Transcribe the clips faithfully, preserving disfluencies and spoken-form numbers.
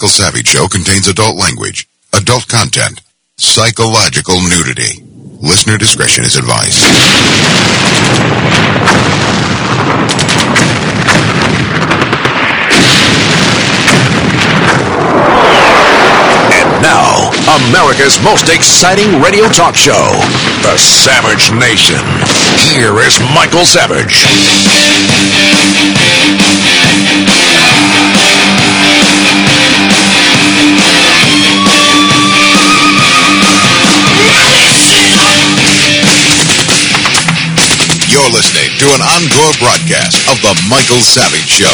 Michael Savage Show contains adult language, adult content, psychological nudity. Listener discretion is advised. And now, America's most exciting radio talk show, The Savage Nation. Here is Michael Savage. You're listening to an encore broadcast of The Michael Savage Show.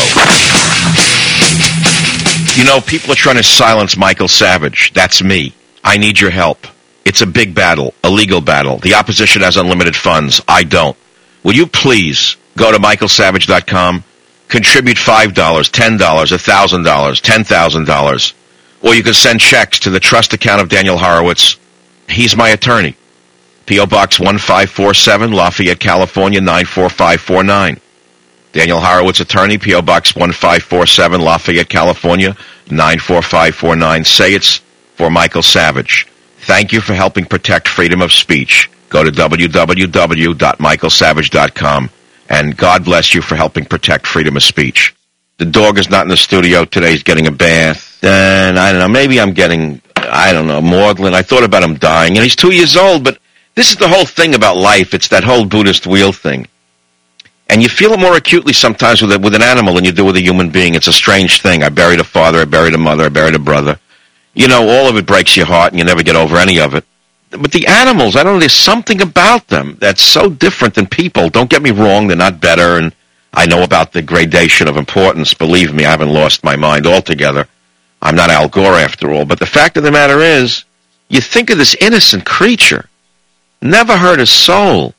You know, people are trying to silence Michael Savage. That's me. I need your help. It's a big battle, a legal battle. The opposition has unlimited funds. I don't. Will you please go to michael savage dot com, contribute five dollars, ten dollars, one thousand dollars, ten thousand dollars, or you can send checks to the trust account of Daniel Horowitz. He's my attorney. P O. Box one five four seven, Lafayette, California, nine four five four nine. Daniel Horowitz, attorney, P O. Box one five four seven, Lafayette, California, nine four five four nine. Say it's for Michael Savage. Thank you for helping protect freedom of speech. Go to w w w dot michael savage dot com, and God bless you for helping protect freedom of speech. The dog is not in the studio today. He's getting a bath. And I don't know, maybe I'm getting, I don't know, maudlin. I thought about him dying, and he's two years old, but this is the whole thing about life. It's that whole Buddhist wheel thing. And you feel it more acutely sometimes with a, with an animal than you do with a human being. It's a strange thing. I buried a father, I buried a mother, I buried a brother. You know, all of it breaks your heart, and you never get over any of it. But the animals, I don't know, there's something about them that's so different than people. Don't get me wrong, they're not better, and I know about the gradation of importance. Believe me, I haven't lost my mind altogether. I'm not Al Gore after all. But the fact of the matter is, you think of this innocent creature, never hurt a soul.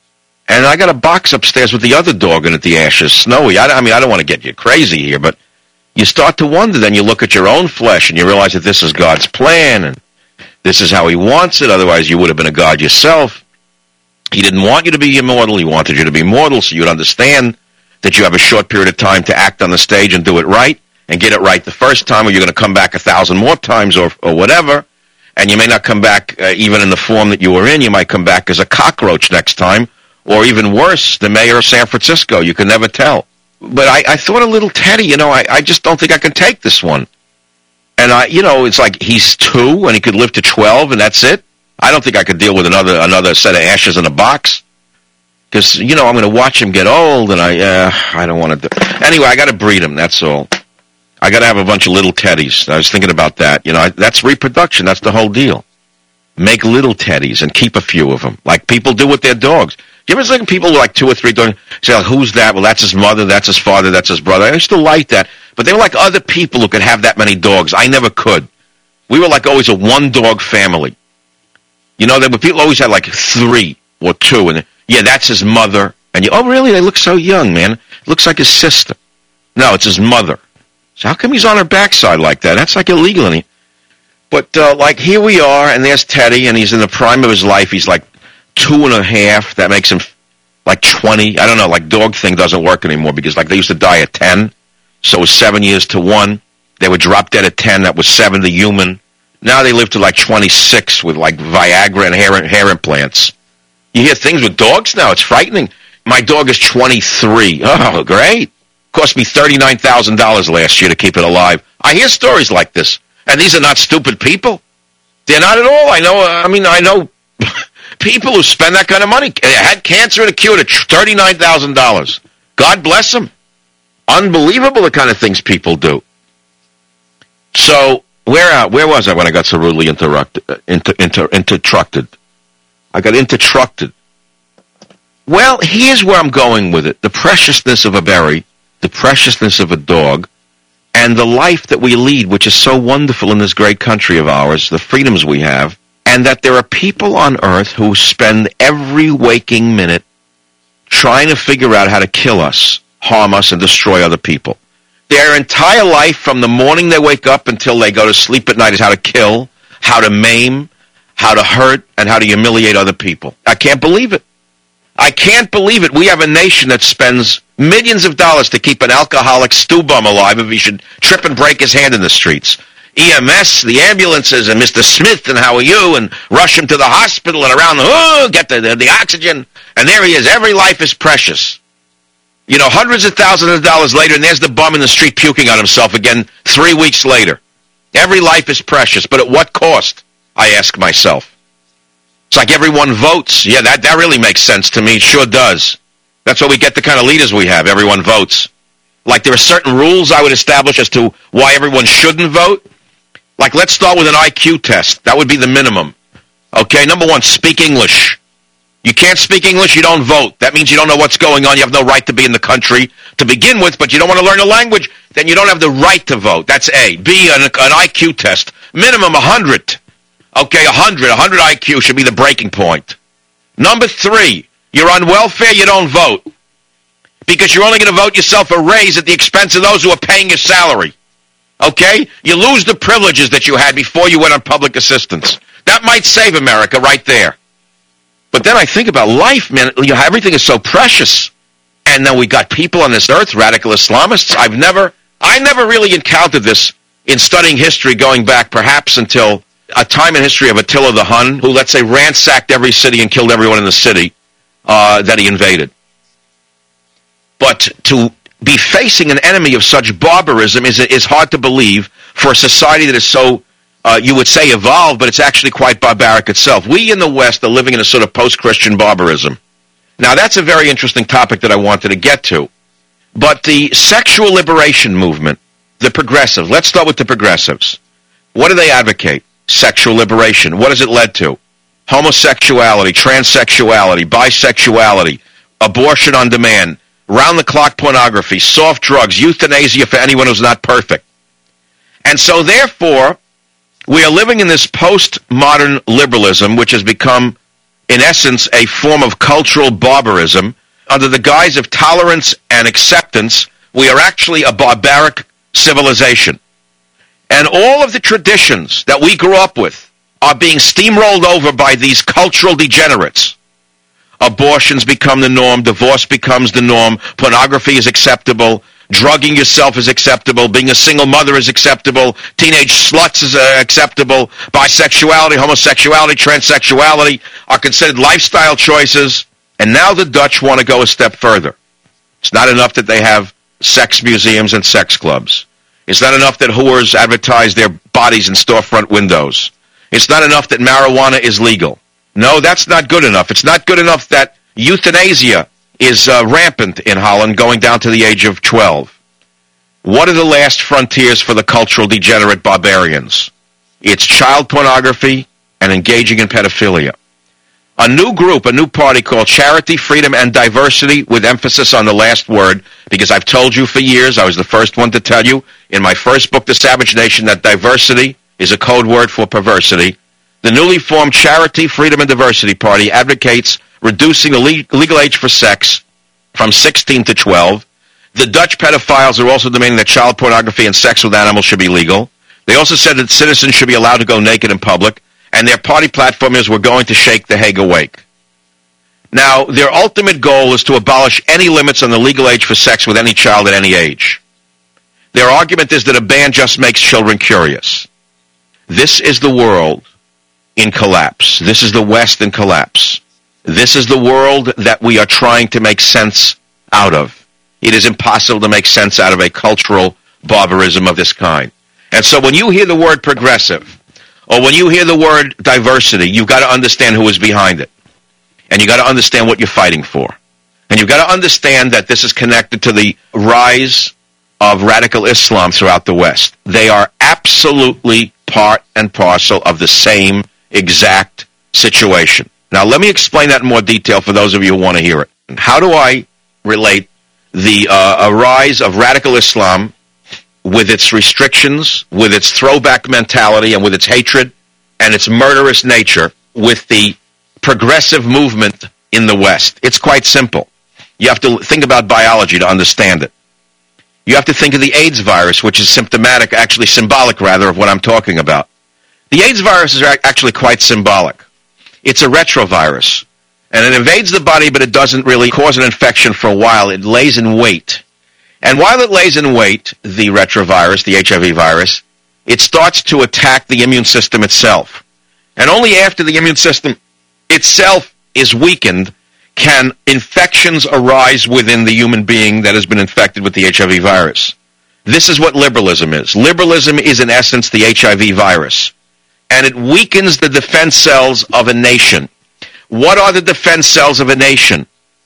And I got a box upstairs with the other dog in it, the ashes, Snowy. I, I mean, I don't want to get you crazy here, but you start to wonder, then you look at your own flesh and you realize that this is God's plan and this is how he wants it. Otherwise, you would have been a God yourself. He didn't want you to be immortal. He wanted you to be mortal so you'd understand that you have a short period of time to act on the stage and do it right and get it right the first time, or you're going to come back a thousand more times or, or whatever. And you may not come back uh, even in the form that you were in. You might come back as a cockroach next time, or even worse, the mayor of San Francisco. You can never tell. But I, I thought a little Teddy, you know, I, I just don't think I can take this one. And, I, you know, it's like he's two and he could live to twelve and that's it. I don't think I could deal with another another set of ashes in a box. Because, you know, I'm going to watch him get old and I uh, I don't want to do. Anyway, I got to breed him, that's all. I got to have a bunch of little teddies. I was thinking about that. You know, I, that's reproduction. That's the whole deal. Make little teddies and keep a few of them, like people do with their dogs. Do you ever think people with like two or three dogs say, like, who's that? Well, that's his mother, that's his father, that's his brother. I still like that. But they were like other people who could have that many dogs. I never could. We were like always a one-dog family. You know, there were people always had like three or two. And yeah, that's his mother. And you, oh, really? They look so young, man. It looks like his sister. No, it's his mother. So how come he's on her backside like that? That's like illegal. And he, but uh, like here we are, and there's Teddy, and he's in the prime of his life. He's like two and a half. That makes him like twenty. I don't know, like dog thing doesn't work anymore because like they used to die at ten. So it was seven years to one. They would drop dead at ten. That was seven to human. Now they live to like twenty-six with like Viagra and hair, hair implants. You hear things with dogs now. It's frightening. My dog is twenty-three. Oh, great. Cost me thirty-nine thousand dollars last year to keep it alive. I hear stories like this. And these are not stupid people. They're not at all. I know, I mean, I know people who spend that kind of money. They had cancer and a cure at thirty-nine thousand dollars. God bless them. Unbelievable the kind of things people do. So, where uh, where was I when I got so rudely interrupted? Uh, inter, inter, intertructed. I got intertructed. Well, here's where I'm going with it. The preciousness of a berry, the preciousness of a dog, and the life that we lead, which is so wonderful in this great country of ours, the freedoms we have, and that there are people on earth who spend every waking minute trying to figure out how to kill us, harm us, and destroy other people. Their entire life, from the morning they wake up until they go to sleep at night, is how to kill, how to maim, how to hurt, and how to humiliate other people. I can't believe it. I can't believe it. We have a nation that spends millions of dollars to keep an alcoholic stew bum alive if he should trip and break his hand in the streets. E M S, the ambulances, and Mister Smith, and how are you, and rush him to the hospital, and around the, oh, get the, the, the oxygen, and there he is. Every life is precious. You know, hundreds of thousands of dollars later, and there's the bum in the street puking on himself again three weeks later. Every life is precious, but at what cost, I ask myself. It's like everyone votes. Yeah, that, that really makes sense to me. It sure does. That's why we get the kind of leaders we have. Everyone votes. Like there are certain rules I would establish as to why everyone shouldn't vote. Like let's start with an I Q test. That would be the minimum. Okay, number one, speak English. You can't speak English, you don't vote. That means you don't know what's going on. You have no right to be in the country to begin with, but you don't want to learn the language, then you don't have the right to vote. That's A. B, an, an I Q test. Minimum one hundred. Okay, one hundred. one hundred I Q should be the breaking point. Number three, you're on welfare, you don't vote. Because you're only going to vote yourself a raise at the expense of those who are paying your salary. Okay? You lose the privileges that you had before you went on public assistance. That might save America right there. But then I think about life, man. You know, everything is so precious. And then we got people on this earth, radical Islamists. I've never, I never really encountered this in studying history going back perhaps until a time in history of Attila the Hun, who, let's say, ransacked every city and killed everyone in the city uh, that he invaded. But to be facing an enemy of such barbarism is, is hard to believe for a society that is so, uh, you would say, evolved, but it's actually quite barbaric itself. We in the West are living in a sort of post-Christian barbarism. Now, that's a very interesting topic that I wanted to get to. But the sexual liberation movement, the progressives, let's start with the progressives. What do they advocate? Sexual liberation. What has it led to? Homosexuality, transsexuality, bisexuality, abortion on demand, round-the-clock pornography, soft drugs, euthanasia for anyone who's not perfect. And so, therefore, we are living in this postmodern liberalism, which has become, in essence, a form of cultural barbarism. Under the guise of tolerance and acceptance, we are actually a barbaric civilization. And all of the traditions that we grew up with are being steamrolled over by these cultural degenerates. Abortions become the norm, divorce becomes the norm, pornography is acceptable, drugging yourself is acceptable, being a single mother is acceptable, teenage sluts is uh, acceptable, bisexuality, homosexuality, transsexuality are considered lifestyle choices, and now the Dutch want to go a step further. It's not enough that they have sex museums and sex clubs. It's not enough that whores advertise their bodies in storefront windows. It's not enough that marijuana is legal. No, that's not good enough. It's not good enough that euthanasia is uh, rampant in Holland, going down to the age of twelve. What are the last frontiers for the cultural degenerate barbarians? It's child pornography and engaging in pedophilia. A new group, a new party called Charity, Freedom, and Diversity, with emphasis on the last word, because I've told you for years, I was the first one to tell you in my first book, The Savage Nation, that diversity is a code word for perversity. The newly formed Charity, Freedom, and Diversity Party advocates reducing the le- legal age for sex from sixteen to twelve. The Dutch pedophiles are also demanding that child pornography and sex with animals should be legal. They also said that citizens should be allowed to go naked in public, and their party platform is, we're going to shake the Hague awake. Now, their ultimate goal is to abolish any limits on the legal age for sex with any child at any age. Their argument is that a ban just makes children curious. This is the world in collapse. This is the West in collapse. This is the world that we are trying to make sense out of. It is impossible to make sense out of a cultural barbarism of this kind. And so when you hear the word progressive, or when you hear the word diversity, you've got to understand who is behind it. And you've got to understand what you're fighting for. And you've got to understand that this is connected to the rise of radical Islam throughout the West. They are absolutely part and parcel of the same exact situation. Now, let me explain that in more detail for those of you who want to hear it. How do I relate the uh, a rise of radical Islam with its restrictions, with its throwback mentality, and with its hatred and its murderous nature with the progressive movement in the West? It's quite simple. You have to think about biology to understand it. You have to think of the AIDS virus, which is symptomatic, actually symbolic, rather, of what I'm talking about. The AIDS virus is actually quite symbolic. It's a retrovirus, and it invades the body, but it doesn't really cause an infection for a while. It lays in wait. And while it lays in wait, the retrovirus, the H I V virus, it starts to attack the immune system itself. And only after the immune system itself is weakened can infections arise within the human being that has been infected with the H I V virus. This is what liberalism is. Liberalism is, in essence, the H I V virus. And it weakens the defense cells of a nation. What are the defense cells of a nation?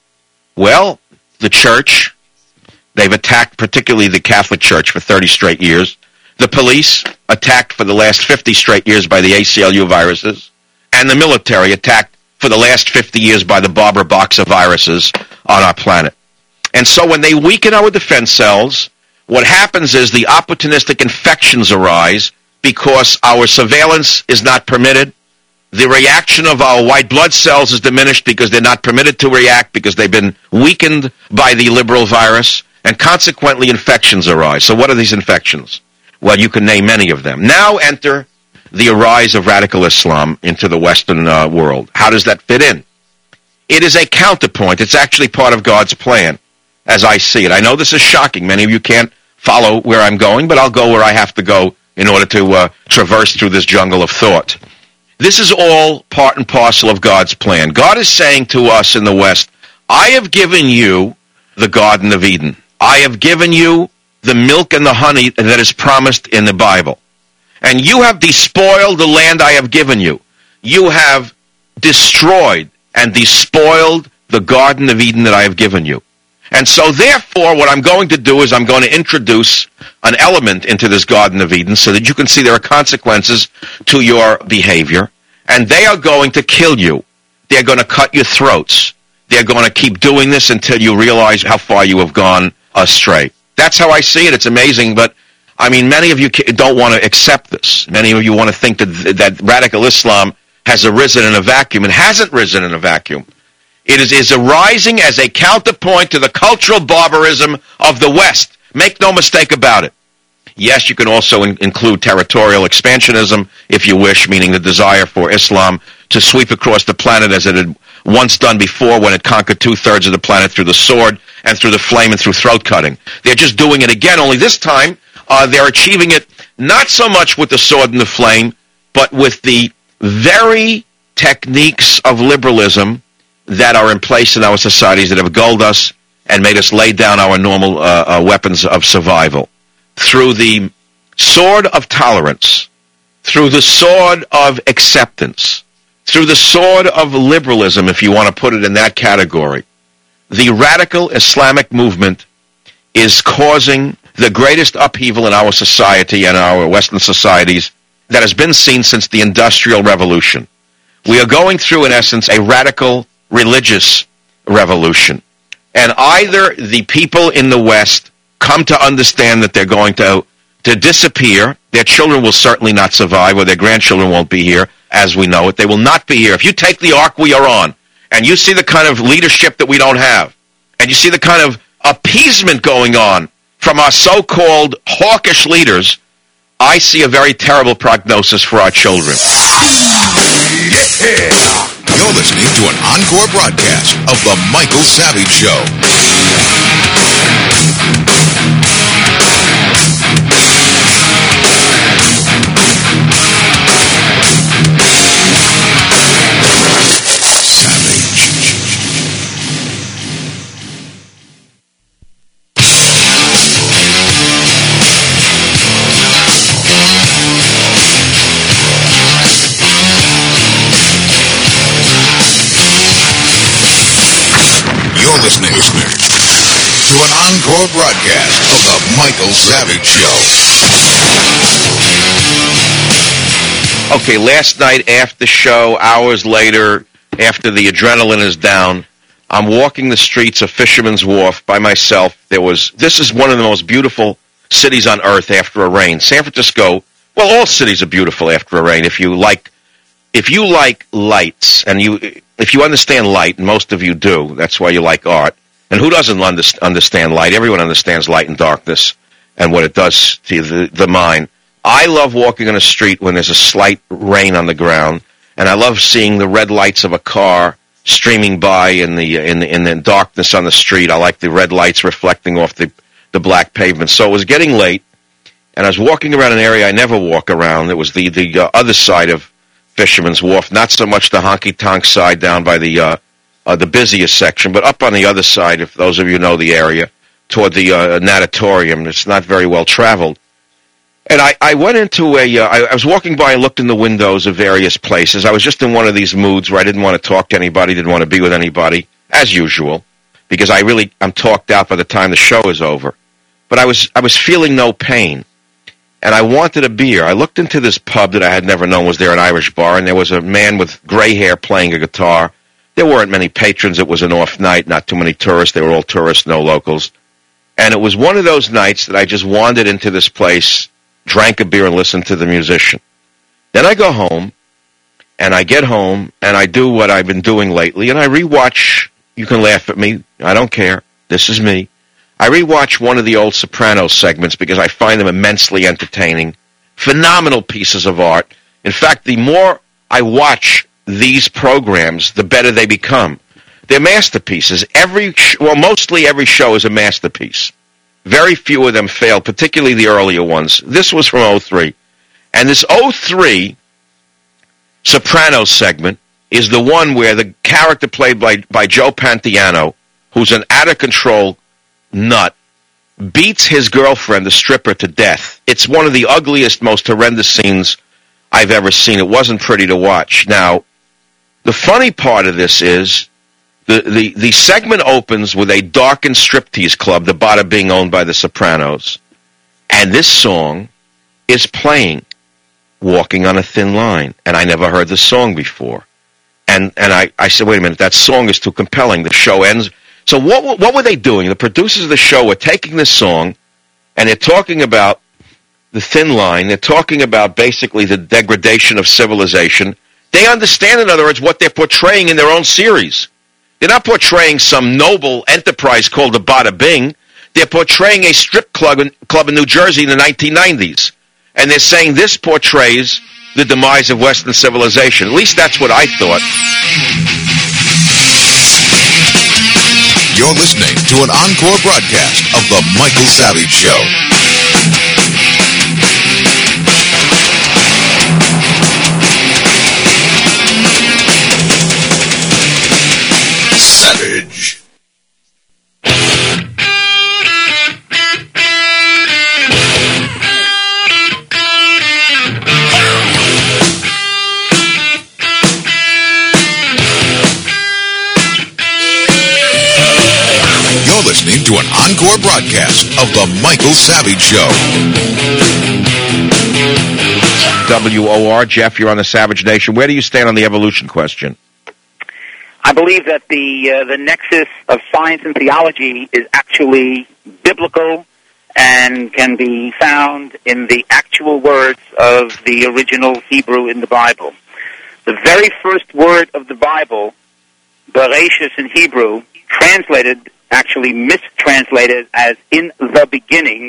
Well, the church. They've attacked particularly the Catholic Church for thirty straight years. The police, attacked for the last fifty straight years by the A C L U viruses. And the military, attacked for the last fifty years by the Barbara Boxer viruses on our planet. And so when they weaken our defense cells, what happens is the opportunistic infections arise because our surveillance is not permitted. The reaction of our white blood cells is diminished because they're not permitted to react because they've been weakened by the liberal virus, and consequently infections arise. So what are these infections? Well, you can name many of them. Now enter the rise of radical Islam into the Western uh, world. How does that fit in? It is a counterpoint. It's actually part of God's plan, as I see it. I know this is shocking. Many of you can't follow where I'm going, but I'll go where I have to go in order to uh, traverse through this jungle of thought. This is all part and parcel of God's plan. God is saying to us in the West, I have given you the Garden of Eden. I have given you the milk and the honey that is promised in the Bible. And you have despoiled the land I have given you. You have destroyed and despoiled the Garden of Eden that I have given you. And so therefore, what I'm going to do is I'm going to introduce an element into this Garden of Eden so that you can see there are consequences to your behavior. And they are going to kill you. They're going to cut your throats. They're going to keep doing this until you realize how far you have gone astray. That's how I see it. It's amazing, but I mean, many of you don't want to accept this. Many of you want to think that that radical Islam has arisen in a vacuum. It hasn't risen in a vacuum. It is, is arising as a counterpoint to the cultural barbarism of the West. Make no mistake about it. Yes, you can also in, include territorial expansionism, if you wish, meaning the desire for Islam to sweep across the planet as it had once done before when it conquered two-thirds of the planet through the sword and through the flame and through throat cutting. They're just doing it again, only this time uh, they're achieving it not so much with the sword and the flame, but with the very techniques of liberalism that are in place in our societies that have gulled us and made us lay down our normal uh, uh, weapons of survival. Through the sword of tolerance, through the sword of acceptance, through the sword of liberalism, if you want to put it in that category, the radical Islamic movement is causing the greatest upheaval in our society and our Western societies that has been seen since the Industrial Revolution. We are going through, in essence, a radical religious revolution. And either the people in the West come to understand that they're going to, to disappear, their children will certainly not survive, or their grandchildren won't be here, as we know it. They will not be here. If you take the arc we are on, and you see the kind of leadership that we don't have, and you see the kind of appeasement going on from our so-called hawkish leaders, I see a very terrible prognosis for our children. Yeah! You're listening to an encore broadcast of The Michael Savage Show. You're listening, listening to an encore broadcast of The Michael Savage Show. Okay, last night after the show, hours later, after the adrenaline is down, I'm walking the streets of Fisherman's Wharf by myself. There was, this is one of the most beautiful cities on earth after a rain. San Francisco, well, all cities are beautiful after a rain. If you like, if you like lights, and you, if you understand light, and most of you do, that's why you like art. And who doesn't understand light? Everyone understands light and darkness and what it does to the, the mind. I love walking on a street when there's a slight rain on the ground, and I love seeing the red lights of a car streaming by in the in the, in the darkness on the street. I like the red lights reflecting off the, the black pavement. So it was getting late, and I was walking around an area I never walk around. It was the, the uh, other side of Fisherman's Wharf, not so much the honky-tonk side down by the uh, uh, the busiest section, but up on the other side, if those of you know the area, toward the uh, natatorium. It's not very well traveled. And I, I went into a, uh, I, I was walking by and looked in the windows of various places. I was just in one of these moods where I didn't want to talk to anybody, didn't want to be with anybody, as usual, because I really, I'm talked out by the time the show is over. But I was, I was feeling no pain, and I wanted a beer. I looked into this pub that I had never known was there, an Irish bar, and there was a man with gray hair playing a guitar. There weren't many patrons. It was an off night, not too many tourists. They were all tourists, no locals. And it was one of those nights that I just wandered into this place, drank a beer, and listened to the musician. Then I go home, and I get home, and I do what I've been doing lately, and I rewatch. You can laugh at me. I don't care. This is me. I rewatch one of the old Sopranos segments because I find them immensely entertaining. Phenomenal pieces of art. In fact, the more I watch these programs, the better they become. They're masterpieces. Every sh- well, mostly every show is a masterpiece. Very few of them fail, particularly the earlier ones. This was from oh three. And this oh three Sopranos segment is the one where the character played by, by Joe Pantoliano, who's an out-of-control nut, beats his girlfriend, the stripper, to death. It's one of the ugliest, most horrendous scenes I've ever seen. It wasn't pretty to watch. Now, the funny part of this is The, the the segment opens with a darkened striptease club, the Bada Bing, owned by the Sopranos. And this song is playing, Walking on a Thin Line. And I never heard the song before. And and I, I said, wait a minute, that song is too compelling. The show ends. So what what were they doing? The producers of the show were taking this song, and they're talking about the thin line. They're talking about basically the degradation of civilization. They understand, in other words, what they're portraying in their own series. They're not portraying some noble enterprise called the Bada Bing. They're portraying a strip club in, club in New Jersey in the nineteen nineties. And they're saying this portrays the demise of Western civilization. At least that's what I thought. You're listening to an encore broadcast of The Michael Savage Show. Savage. You're listening to an encore broadcast of The Michael Savage Show. W O R, Jeff, you're on the Savage Nation. Where do you stand on the evolution question? I believe that the uh, the nexus of science and theology is actually biblical and can be found in the actual words of the original Hebrew in the Bible. The very first word of the Bible, Bereshis in Hebrew, translated, actually mistranslated as in the beginning,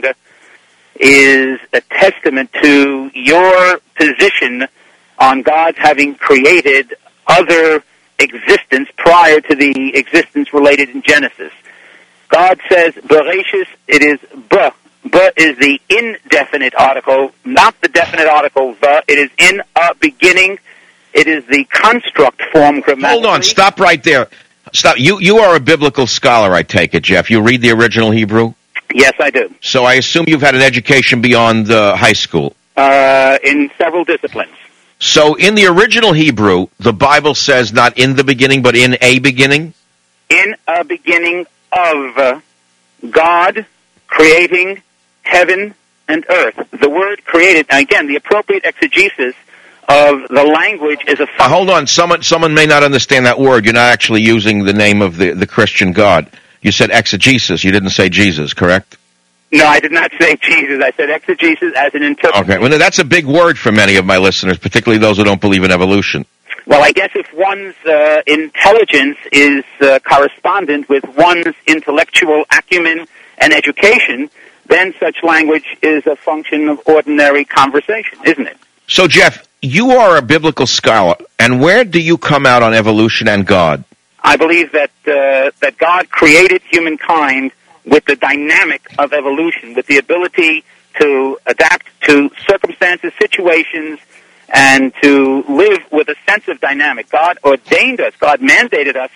is a testament to your position on God's having created other existence prior to the existence related in Genesis. God says, Bereshis, it is B. B is the indefinite article, not the definite article, the. It is in a beginning. It is the construct form grammatically. Hold on, stop right there. Stop. You you are a biblical scholar, I take it, Jeff. You read the original Hebrew? Yes, I do. So I assume you've had an education beyond uh, high school. Uh, in several disciplines. So in the original Hebrew, the Bible says not in the beginning, but in a beginning? In a beginning of uh, God creating heaven and earth. The word created, again, the appropriate exegesis of the language is a... Uh, hold on, someone someone may not understand that word. You're not actually using the name of the, the Christian God. You said exegesis. You didn't say Jesus, correct? No, I did not say Jesus. I said exegesis as an interpretation. Okay, well, that's a big word for many of my listeners, particularly those who don't believe in evolution. Well, I guess if one's uh, intelligence is uh, correspondent with one's intellectual acumen and education, then such language is a function of ordinary conversation, isn't it? So, Jeff, you are a biblical scholar, and where do you come out on evolution and God? I believe that uh, that God created humankind with the dynamic of evolution, with the ability to adapt to circumstances, situations, and to live with a sense of dynamic. God ordained us, God mandated us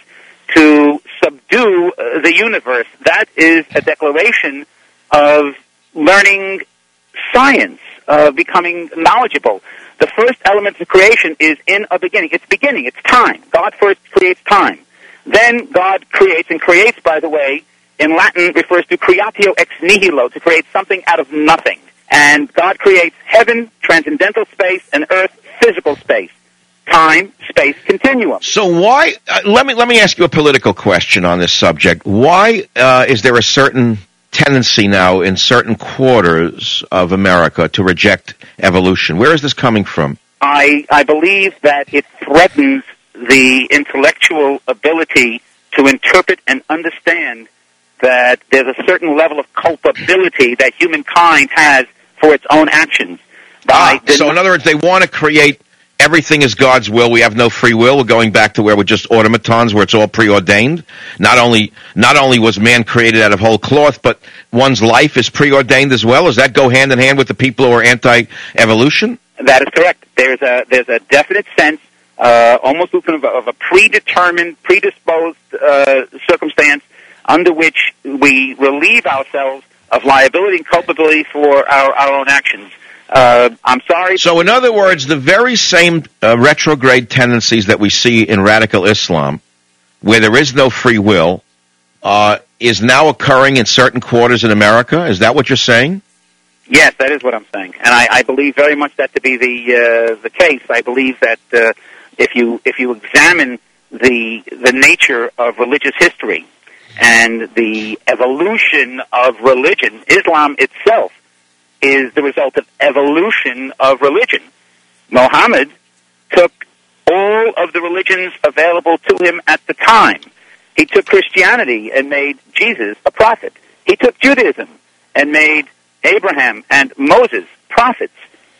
to subdue uh, the universe. That is a declaration of learning science, of becoming knowledgeable. The first element of creation is in a beginning. It's beginning. It's time. God first creates time. Then God creates, and creates, by the way, in Latin refers to creatio ex nihilo, to create something out of nothing. And God creates heaven, transcendental space, and earth, physical space. Time, space, continuum. So why, uh, let me let me ask you a political question on this subject. Why uh, is there a certain tendency now in certain quarters of America to reject evolution? Where is this coming from? I, I believe that it threatens the intellectual ability to interpret and understand that there's a certain level of culpability that humankind has for its own actions. By ah, so in other words, they want to create everything is God's will. We have no free will. We're going back to where we're just automatons, where it's all preordained. Not only not only was man created out of whole cloth, but one's life is preordained as well. Does that go hand in hand with the people who are anti-evolution? That is correct. There's a there's a definite sense, uh, almost of a, of a predetermined, predisposed uh, circumstance under which we relieve ourselves of liability and culpability for our, our own actions. Uh, I'm sorry. So, in other words, the very same uh, retrograde tendencies that we see in radical Islam, where there is no free will, uh, is now occurring in certain quarters in America? Is that what you're saying? Yes, that is what I'm saying, and I, I believe very much that to be the uh, the case. I believe that uh, if you if you examine the the nature of religious history and the evolution of religion, Islam itself is the result of evolution of religion. Muhammad took all of the religions available to him at the time. He took Christianity and made Jesus a prophet. He took Judaism and made Abraham and Moses prophets,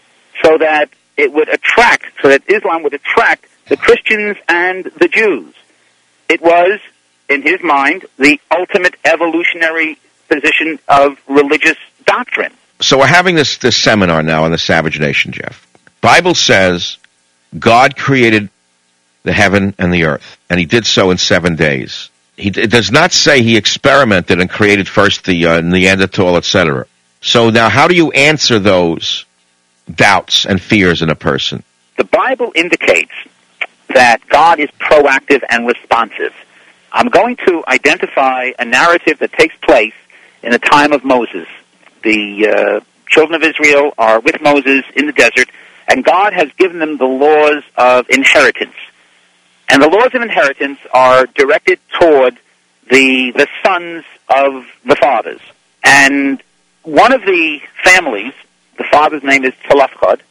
so that it would attract, so that Islam would attract the Christians and the Jews. It was, in his mind, the ultimate evolutionary position of religious doctrine. So we're having this, this seminar now on the Savage Nation, Jeff. Bible says God created the heaven and the earth, and he did so in seven days. He, it does not say he experimented and created first the uh, Neanderthal, et cetera. So now how do you answer those doubts and fears in a person? The Bible indicates that God is proactive and responsive. I'm going to identify a narrative that takes place in the time of Moses. The uh, children of Israel are with Moses in the desert, and God has given them the laws of inheritance. And the laws of inheritance are directed toward the the sons of the fathers. And one of the families, the father's name is Tzalafchad,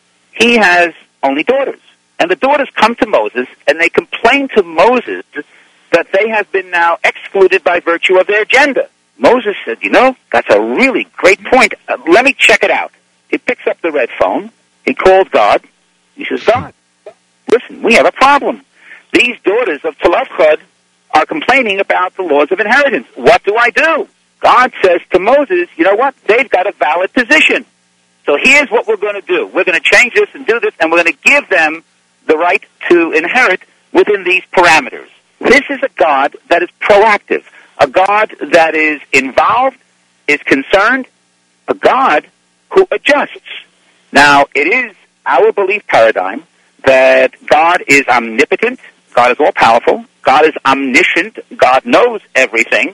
he has only daughters. And the daughters come to Moses, and they complain to Moses that they have been now excluded by virtue of their gender. Moses said, you know, that's a really great point. Uh, let me check it out. He picks up the red phone. He called God. He says, God, listen, we have a problem. These daughters of Tzalafchad are complaining about the laws of inheritance. What do I do? God says to Moses, you know what? They've got a valid position. So here's what we're going to do. We're going to change this and do this, and we're going to give them the right to inherit within these parameters. This is a God that is proactive, a God that is involved, is concerned, a God who adjusts. Now, it is our belief paradigm that God is omnipotent, God is all-powerful, God is omniscient, God knows everything,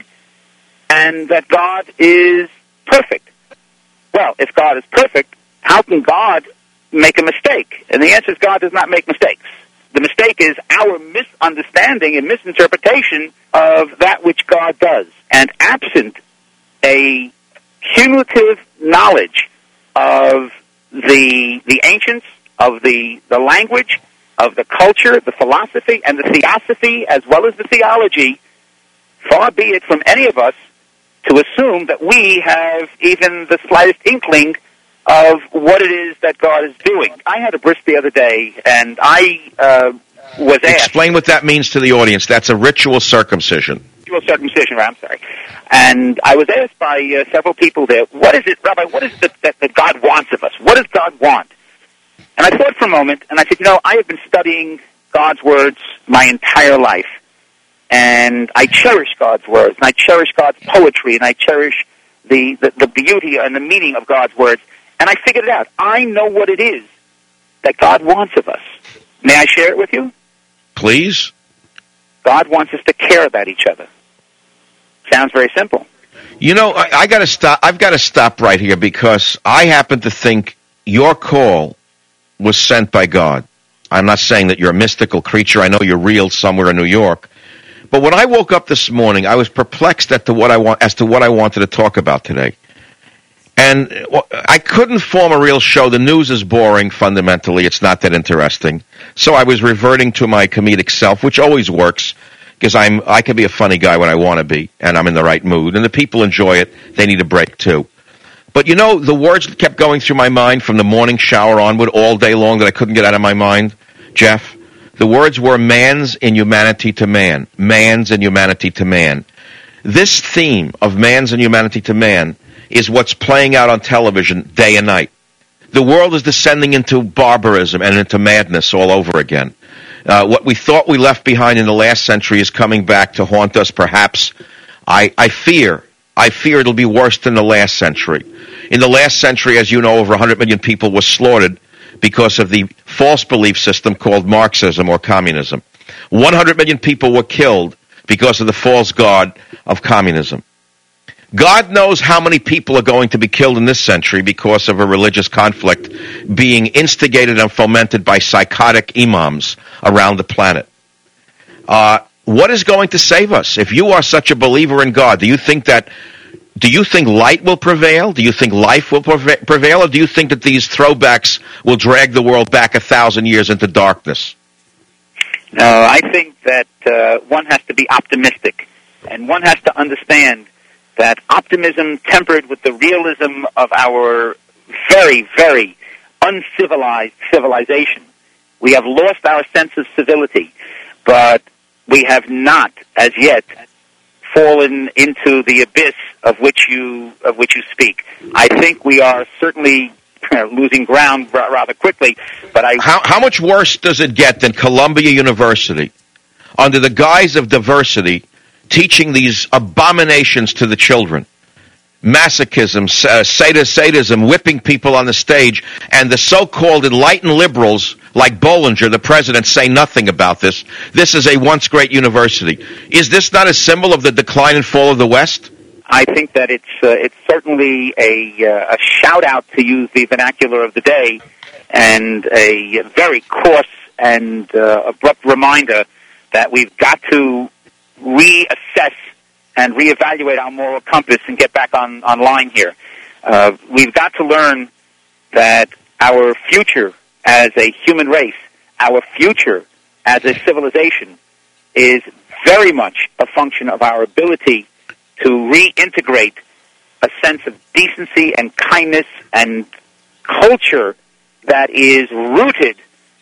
and that God is perfect. Well, if God is perfect, how can God make a mistake? And the answer is God does not make mistakes. The mistake is our misunderstanding and misinterpretation of that which God does. And absent a cumulative knowledge of the the ancients, of the, the language, of the culture, the philosophy, and the theosophy, as well as the theology, far be it from any of us to assume that we have even the slightest inkling of what it is that God is doing. I had a bris the other day, and I uh, was asked... Explain what that means to the audience. That's a ritual circumcision. ritual circumcision, right? I'm sorry. And I was asked by uh, several people there, what is it, Rabbi, what is it that, that God wants of us? What does God want? And I thought for a moment, and I said, you know, I have been studying God's words my entire life. And I cherish God's words, and I cherish God's poetry, and I cherish the, the, the beauty and the meaning of God's words. And I figured it out. I know what it is that God wants of us. May I share it with you? Please. God wants us to care about each other. Sounds very simple. You know, I, I got to stop. I've got to stop right here because I happen to think your call was sent by God. I'm not saying that you're a mystical creature. I know you're real somewhere in New York. But when I woke up this morning, I was perplexed as to what I want, as to what I wanted to talk about today. And I couldn't form a real show. The news is boring, fundamentally. It's not that interesting. So I was reverting to my comedic self, which always works, because I'm I can be a funny guy when I want to be, and I'm in the right mood. And the people enjoy it. They need a break, too. But, you know, the words that kept going through my mind from the morning shower onward all day long that I couldn't get out of my mind, Jeff, the words were man's inhumanity to man, man's inhumanity to man. This theme of man's inhumanity to man is what's playing out on television day and night. The world is descending into barbarism and into madness all over again. Uh, what we thought we left behind in the last century is coming back to haunt us, perhaps. I, I fear, I fear it'll be worse than the last century. In the last century, as you know, over one hundred million people were slaughtered because of the false belief system called Marxism or communism. one hundred million people were killed because of the false god of communism. God knows how many people are going to be killed in this century because of a religious conflict being instigated and fomented by psychotic imams around the planet. Uh, what is going to save us? If you are such a believer in God, do you think that, do you think light will prevail? Do you think life will prevail? Or do you think that these throwbacks will drag the world back a thousand years into darkness? No, I think that uh, one has to be optimistic, and one has to understand that optimism tempered with the realism of our very, very uncivilized civilization. We have lost our sense of civility, but we have not, as yet, fallen into the abyss of which you of which you speak. I think we are certainly losing ground rather quickly. But I how how much worse does it get than Columbia University, under the guise of diversity, teaching these abominations to the children? Masochism, uh, sadism, whipping people on the stage, and the so-called enlightened liberals like Bollinger, the president, say nothing about this. This is a once great university. Is this not a symbol of the decline and fall of the West? I think that it's uh, it's certainly a, uh, a shout-out, to use the vernacular of the day, and a very coarse and uh, abrupt reminder that we've got to reassess and reevaluate our moral compass and get back on, on line here. Uh, we've got to learn that our future as a human race, our future as a civilization, is very much a function of our ability to reintegrate a sense of decency and kindness and culture that is rooted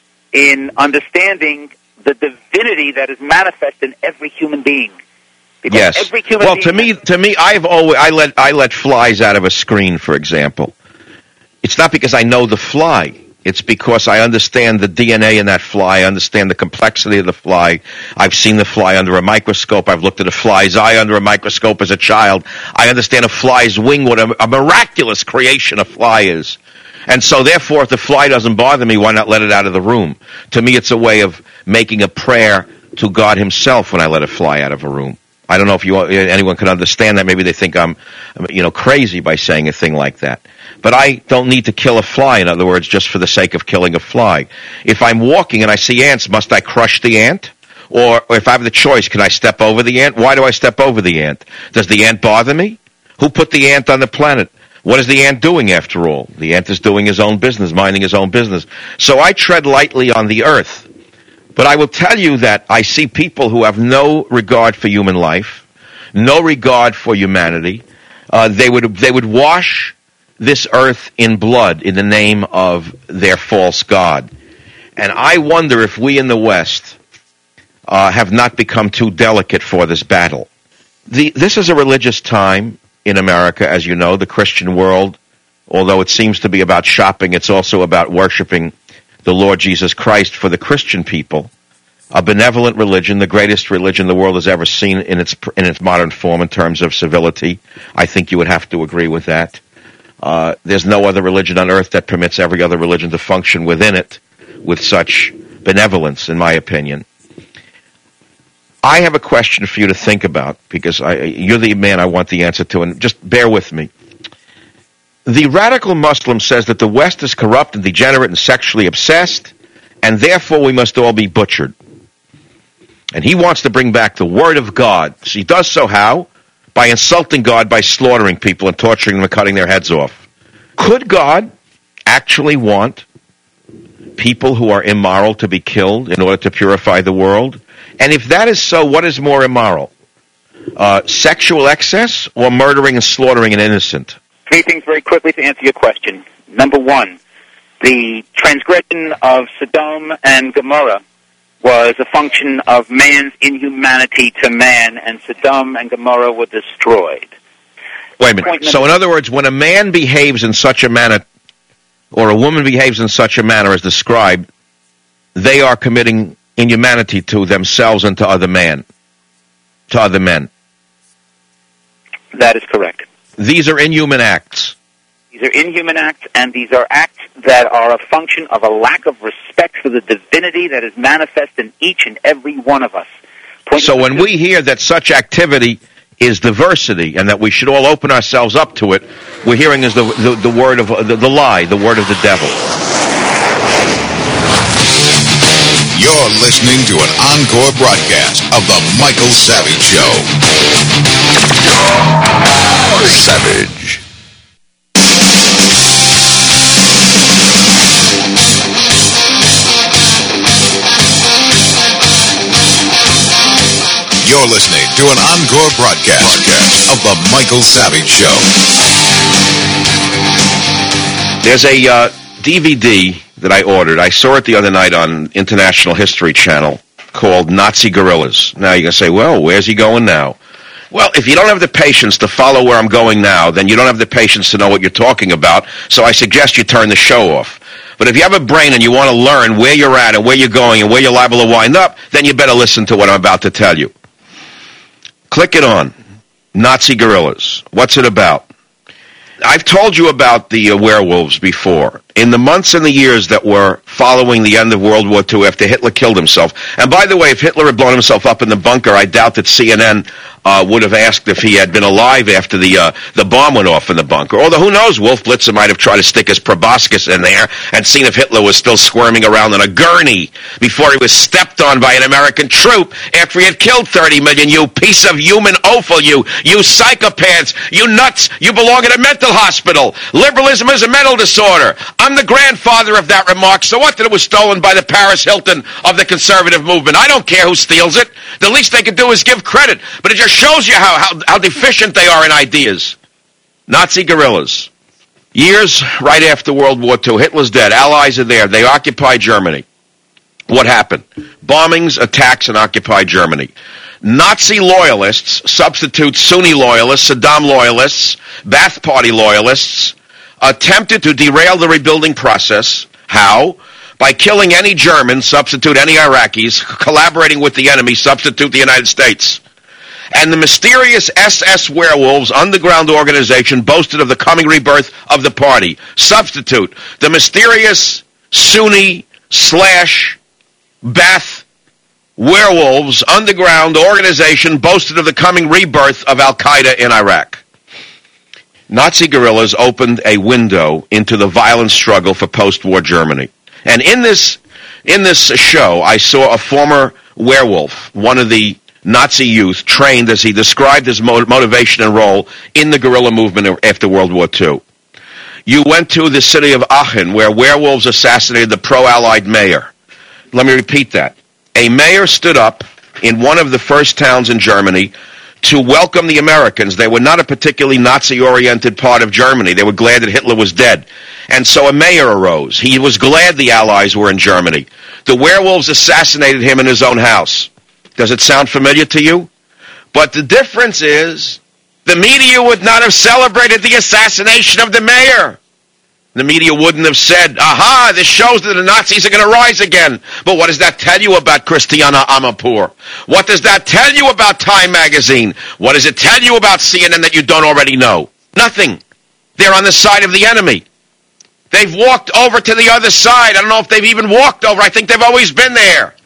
in understanding the divinity that is manifest in every human being. Because yes. Every human well, being to me, to me, I've always I let I let flies out of a screen, for example. It's not because I know the fly. It's because I understand the D N A in that fly. I understand the complexity of the fly. I've seen the fly under a microscope. I've looked at a fly's eye under a microscope as a child. I understand a fly's wing, what a, a miraculous creation a fly is. And so, therefore, if the fly doesn't bother me, why not let it out of the room? To me, it's a way of making a prayer to God himself when I let a fly out of a room. I don't know if you anyone can understand that. Maybe they think I'm, you know, crazy by saying a thing like that. But I don't need to kill a fly, in other words, just for the sake of killing a fly. If I'm walking and I see ants, must I crush the ant? Or, or if I have the choice, can I step over the ant? Why do I step over the ant? Does the ant bother me? Who put the ant on the planet? What is the ant doing, after all? The ant is doing his own business, minding his own business. So I tread lightly on the earth. But I will tell you that I see people who have no regard for human life, no regard for humanity. Uh, they would they would wash this earth in blood in the name of their false god. And I wonder if we in the West uh, have not become too delicate for this battle. The, this is a religious time in America, as you know, the Christian world. Although it seems to be about shopping, it's also about worshiping the Lord Jesus Christ for the Christian people. A benevolent religion, the greatest religion the world has ever seen in its in its modern form in terms of civility. I think you would have to agree with that. Uh, there's no other religion on earth that permits every other religion to function within it with such benevolence, in my opinion. I have a question for you to think about, because I, you're the man I want the answer to, and just bear with me. The radical Muslim says that the West is corrupt and degenerate and sexually obsessed, and therefore we must all be butchered. And he wants to bring back the Word of God. So he does so how? By insulting God, by slaughtering people and torturing them and cutting their heads off. Could God actually want people who are immoral to be killed in order to purify the world? And if that is so, what is more immoral? Uh, sexual excess or murdering and slaughtering an innocent? Three things very quickly to answer your question. Number one, the transgression of Sodom and Gomorrah was a function of man's inhumanity to man, and Sodom and Gomorrah were destroyed. Wait a minute. So in other words, when a man behaves in such a manner, or a woman behaves in such a manner as described, they are committing inhumanity to themselves and to other men. To other men. That is correct. These are inhuman acts. These are inhuman acts, and these are acts that are a function of a lack of respect for the divinity that is manifest in each and every one of us. Point so when we hear that such activity is diversity and that we should all open ourselves up to it, we're hearing is the, the, the word of the, the lie, the word of the devil. You're listening to an encore broadcast of The Michael Savage Show. Savage. You're listening to an encore broadcast of The Michael Savage Show. There's a uh, D V D that I ordered. I saw it the other night on International History Channel called Nazi Guerrillas. Now you're going to say, well, where's he going now? Well, if you don't have the patience to follow where I'm going now, then you don't have the patience to know what you're talking about, so I suggest you turn the show off. But if you have a brain and you want to learn where you're at and where you're going and where you're liable to wind up, then you better listen to what I'm about to tell you. Click it on. Nazi Guerrillas. What's it about? I've told you about the uh, werewolves before. In the months and the years that were following the end of World War Two after Hitler killed himself, and by the way, if Hitler had blown himself up in the bunker, I doubt that C N N uh, would have asked if he had been alive after the uh, the bomb went off in the bunker. Although, who knows, Wolf Blitzer might have tried to stick his proboscis in there and seen if Hitler was still squirming around on a gurney before he was stepped on by an American troop after he had killed thirty million, you piece of human offal, you, you psychopaths, you nuts, you belong in a mental hospital. Liberalism is a mental disorder. I'm the grandfather of that remark, so what that it was stolen by the Paris Hilton of the conservative movement? I don't care who steals it. The least they can do is give credit, but it just shows you how, how, how deficient they are in ideas. Nazi guerrillas. Years right after World War Two, Hitler's dead, Allies are there, they occupy Germany. What happened? Bombings, attacks, and occupy Germany. Nazi loyalists substitute Sunni loyalists, Saddam loyalists, Ba'ath Party loyalists, attempted to derail the rebuilding process. How? By killing any Germans, substitute any Iraqis, collaborating with the enemy, substitute the United States. And the mysterious S S Werewolves underground organization boasted of the coming rebirth of the party. Substitute the mysterious Sunni slash Ba'ath Werewolves underground organization boasted of the coming rebirth of Al-Qaeda in Iraq. Nazi guerrillas opened a window into the violent struggle for post-war Germany. And in this in this show, I saw a former werewolf, one of the Nazi youth, trained as he described his motivation and role in the guerrilla movement after World War Two. You went to the city of Aachen, where werewolves assassinated the pro-Allied mayor. Let me repeat that. A mayor stood up in one of the first towns in Germany to welcome the Americans. They were not a particularly Nazi-oriented part of Germany. They were glad that Hitler was dead. And so a mayor arose. He was glad the Allies were in Germany. The werewolves assassinated him in his own house. Does it sound familiar to you? But the difference is the media would not have celebrated the assassination of the mayor. The media wouldn't have said, aha, this shows that the Nazis are going to rise again. But what does that tell you about Christiana Amanpour? What does that tell you about Time Magazine? What does it tell you about C N N that you don't already know? Nothing. They're on the side of the enemy. They've walked over to the other side. I don't know if they've even walked over. I think they've always been there.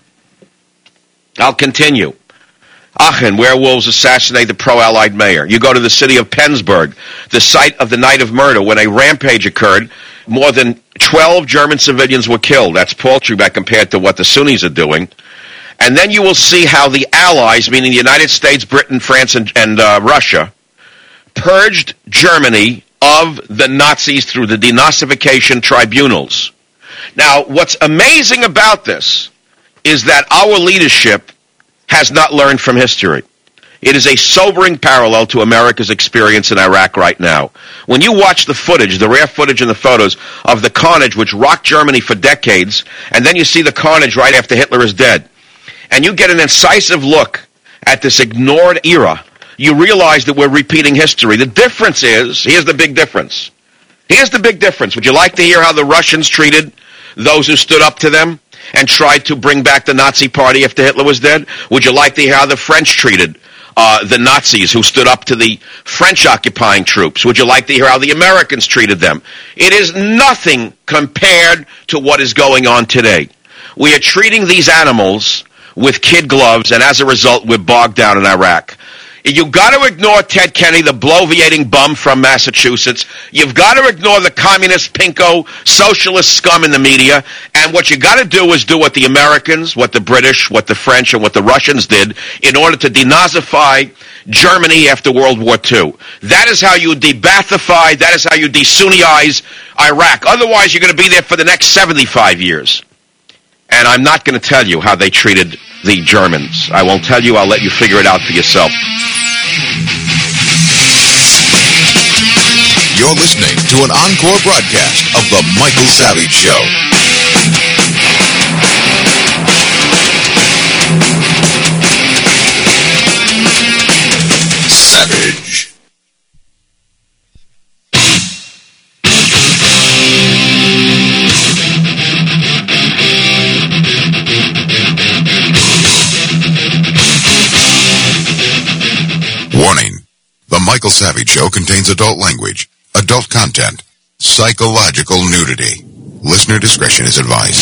I'll continue. Aachen, werewolves assassinate the pro-Allied mayor. You go to the city of Penzberg, the site of the night of murder, when a rampage occurred. More than twelve German civilians were killed. That's paltry back compared to what the Sunnis are doing. And then you will see how the Allies, meaning the United States, Britain, France, and, and uh, Russia, purged Germany of the Nazis through the denazification tribunals. Now, what's amazing about this is that our leadership has not learned from history. It is a sobering parallel to America's experience in Iraq right now. When you watch the footage, the rare footage and the photos of the carnage which rocked Germany for decades, and then you see the carnage right after Hitler is dead, and you get an incisive look at this ignored era, you realize that we're repeating history. The difference is, here's the big difference. Here's the big difference. Would you like to hear how the Russians treated those who stood up to them and tried to bring back the Nazi party after Hitler was dead? Would you like to hear how the French treated uh, the Nazis who stood up to the French occupying troops? Would you like to hear how the Americans treated them? It is nothing compared to what is going on today. We are treating these animals with kid gloves, and as a result, we're bogged down in Iraq. You've got to ignore Ted Kennedy, the bloviating bum from Massachusetts. You've got to ignore the communist, pinko, socialist scum in the media. And what you got to do is do what the Americans, what the British, what the French, and what the Russians did in order to denazify Germany after World War Two. That is how you de-Ba'athify, that is how you de-Sunnyize Iraq. Otherwise, you're going to be there for the next seventy-five years. And I'm not going to tell you how they treated the Germans. I won't tell you. I'll let you figure it out for yourself. You're listening to an encore broadcast of The Michael Savage Show. Savage. Warning. The Michael Savage Show contains adult language, adult content, psychological nudity. Listener discretion is advised.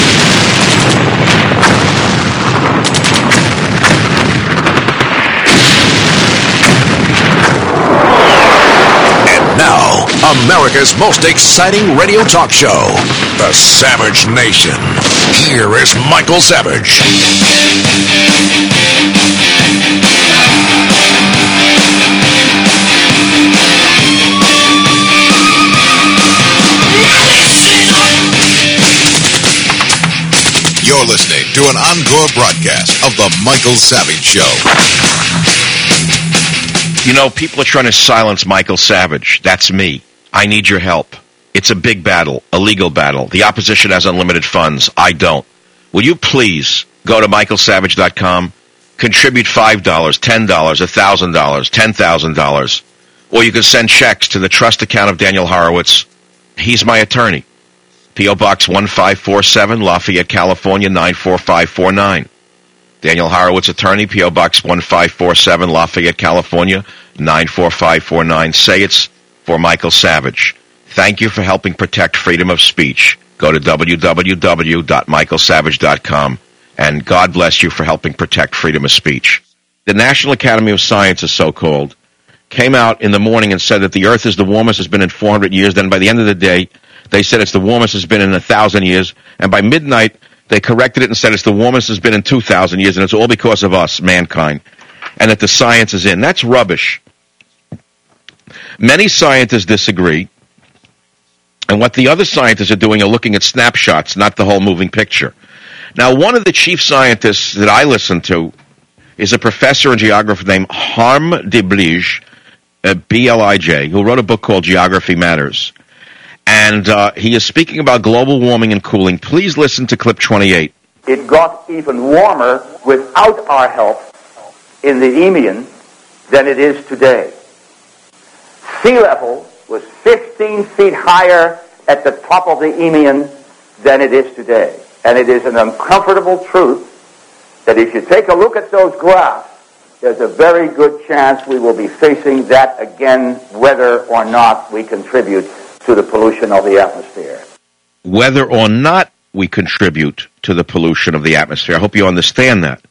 And now, America's most exciting radio talk show, The Savage Nation. Here is Michael Savage. You're listening to an encore broadcast of The Michael Savage Show. You know, people are trying to silence Michael Savage. That's me. I need your help. It's a big battle, a legal battle. The opposition has unlimited funds. I don't. Will you please go to michael savage dot com, contribute five dollars, ten dollars, one thousand dollars, ten thousand dollars, or you can send checks to the trust account of Daniel Horowitz. He's my attorney. P O. Box one five four seven, Lafayette, California, nine four five four nine. Daniel Horowitz, attorney, P O. Box one five four seven, Lafayette, California, nine four five four nine. Say it's for Michael Savage. Thank you for helping protect freedom of speech. Go to w w w dot michael savage dot com, and God bless you for helping protect freedom of speech. The National Academy of Sciences, so-called, came out in the morning and said that the Earth is the warmest it's been in four hundred years. Then by the end of the day, they said it's the warmest it's been in one thousand years. And by midnight, they corrected it and said it's the warmest it's been in two thousand years, and it's all because of us, mankind, and that the science is in. That's rubbish. Many scientists disagree, and what the other scientists are doing are looking at snapshots, not the whole moving picture. Now, one of the chief scientists that I listen to is a professor in geography named Harm de Blige, uh, B L I J, who wrote a book called Geography Matters. And uh, he is speaking about global warming and cooling. Please listen to clip twenty-eight. It got even warmer without our help in the Eemian than it is today. Sea level was fifteen feet higher at the top of the Eemian than it is today. And it is an uncomfortable truth that if you take a look at those graphs, there's a very good chance we will be facing that again, whether or not we contribute to the pollution of the atmosphere. Whether or not we contribute to the pollution of the atmosphere. I hope you understand that.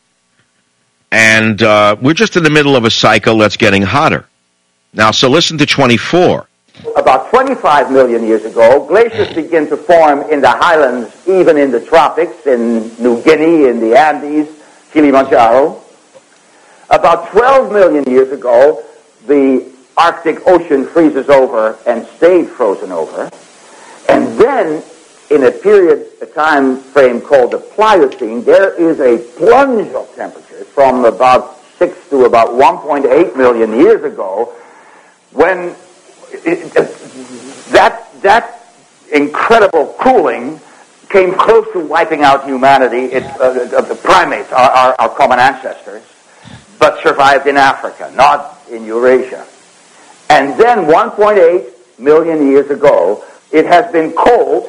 And uh, we're just in the middle of a cycle that's getting hotter. Now, so listen to twenty-four. About twenty-five million years ago, glaciers begin to form in the highlands, even in the tropics, in New Guinea, in the Andes, Kilimanjaro. About twelve million years ago, the Arctic Ocean freezes over and stayed frozen over. And then, in a period, a time frame called the Pliocene, there is a plunge of temperatures from about six to about one point eight million years ago, when it, that that incredible cooling came close to wiping out humanity. It, uh, the primates, our, our, our common ancestors, but survived in Africa, not in Eurasia. And then one point eight million years ago, it has been cold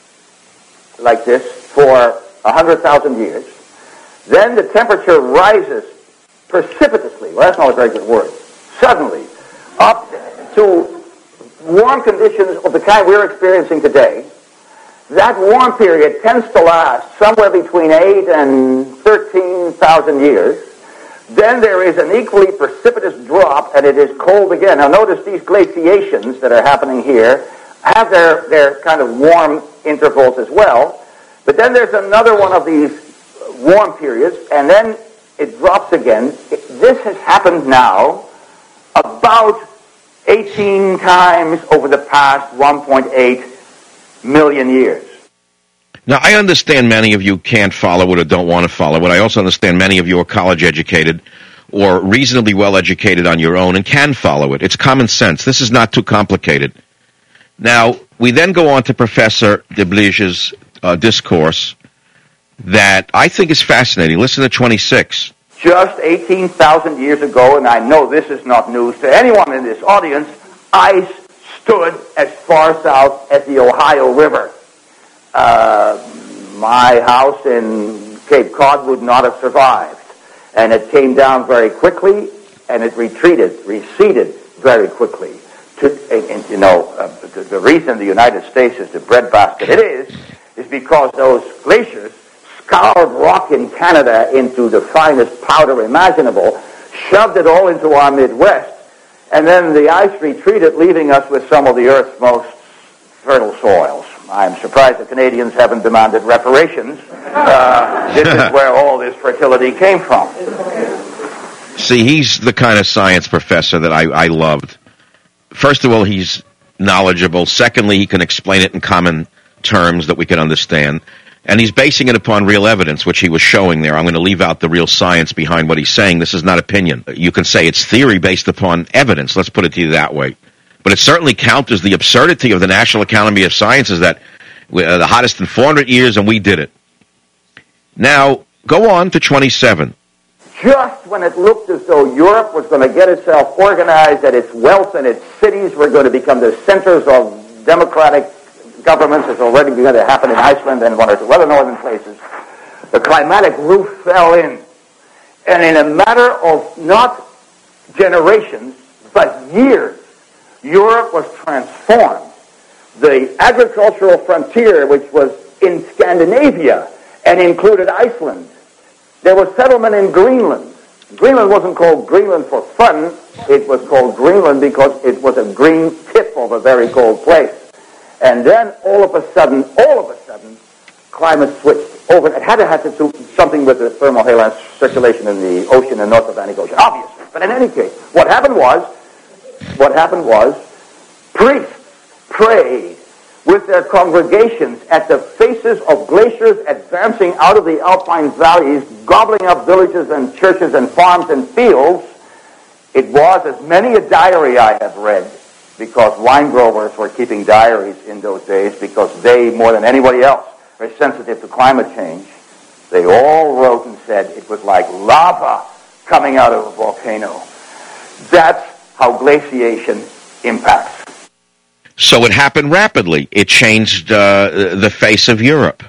like this for one hundred thousand years. Then the temperature rises precipitously, well, that's not a very good word, suddenly, up to warm conditions of the kind we're experiencing today. That warm period tends to last somewhere between eight and thirteen thousand years. Then there is an equally precipitous drop, and it is cold again. Now notice these glaciations that are happening here have their, their kind of warm intervals as well. But then there's another one of these warm periods, and then it drops again. It, this has happened now about eighteen times over the past one point eight million years. Now, I understand many of you can't follow it or don't want to follow it. I also understand many of you are college-educated or reasonably well-educated on your own and can follow it. It's common sense. This is not too complicated. Now, we then go on to Professor de Blige's uh, discourse that I think is fascinating. Listen to twenty-six. Just eighteen thousand years ago, and I know this is not news to anyone in this audience, ice stood as far south as the Ohio River. Uh, my house in Cape Cod would not have survived. And it came down very quickly, and it retreated, receded very quickly. To, and, and, you know, uh, the, the reason the United States is the breadbasket it is, is because those glaciers scoured rock in Canada into the finest powder imaginable, shoved it all into our Midwest, and then the ice retreated, leaving us with some of the Earth's most fertile soils. I'm surprised the Canadians haven't demanded reparations. Uh, this is where all this fertility came from. See, he's the kind of science professor that I, I loved. First of all, he's knowledgeable. Secondly, he can explain it in common terms that we can understand. And he's basing it upon real evidence, which he was showing there. I'm going to leave out the real science behind what he's saying. This is not opinion. You can say it's theory based upon evidence. Let's put it to you that way. But it certainly counters the absurdity of the National Academy of Sciences that we're the hottest in four hundred years, and we did it. Now, go on to twenty-seven. Just when it looked as though Europe was going to get itself organized, that its wealth and its cities were going to become the centers of democratic governments, as already begun to happen in Iceland and one or two other northern places, the climatic roof fell in. And in a matter of not generations, but years, Europe was transformed. The agricultural frontier, which was in Scandinavia and included Iceland, there was settlement in Greenland. Greenland wasn't called Greenland for fun. It was called Greenland because it was a green tip of a very cold place. And then all of a sudden, all of a sudden, climate switched over. It had to have to do something with the thermohaline circulation in the ocean, the North Atlantic Ocean, obviously. But in any case, what happened was, what happened was, priests prayed with their congregations at the faces of glaciers advancing out of the alpine valleys, gobbling up villages and churches and farms and fields. It was as many a diary I have read, because wine growers were keeping diaries in those days because they, more than anybody else, are sensitive to climate change. They all wrote and said it was like lava coming out of a volcano. That's how glaciation impacts. So it happened rapidly. It changed uh, the face of Europe.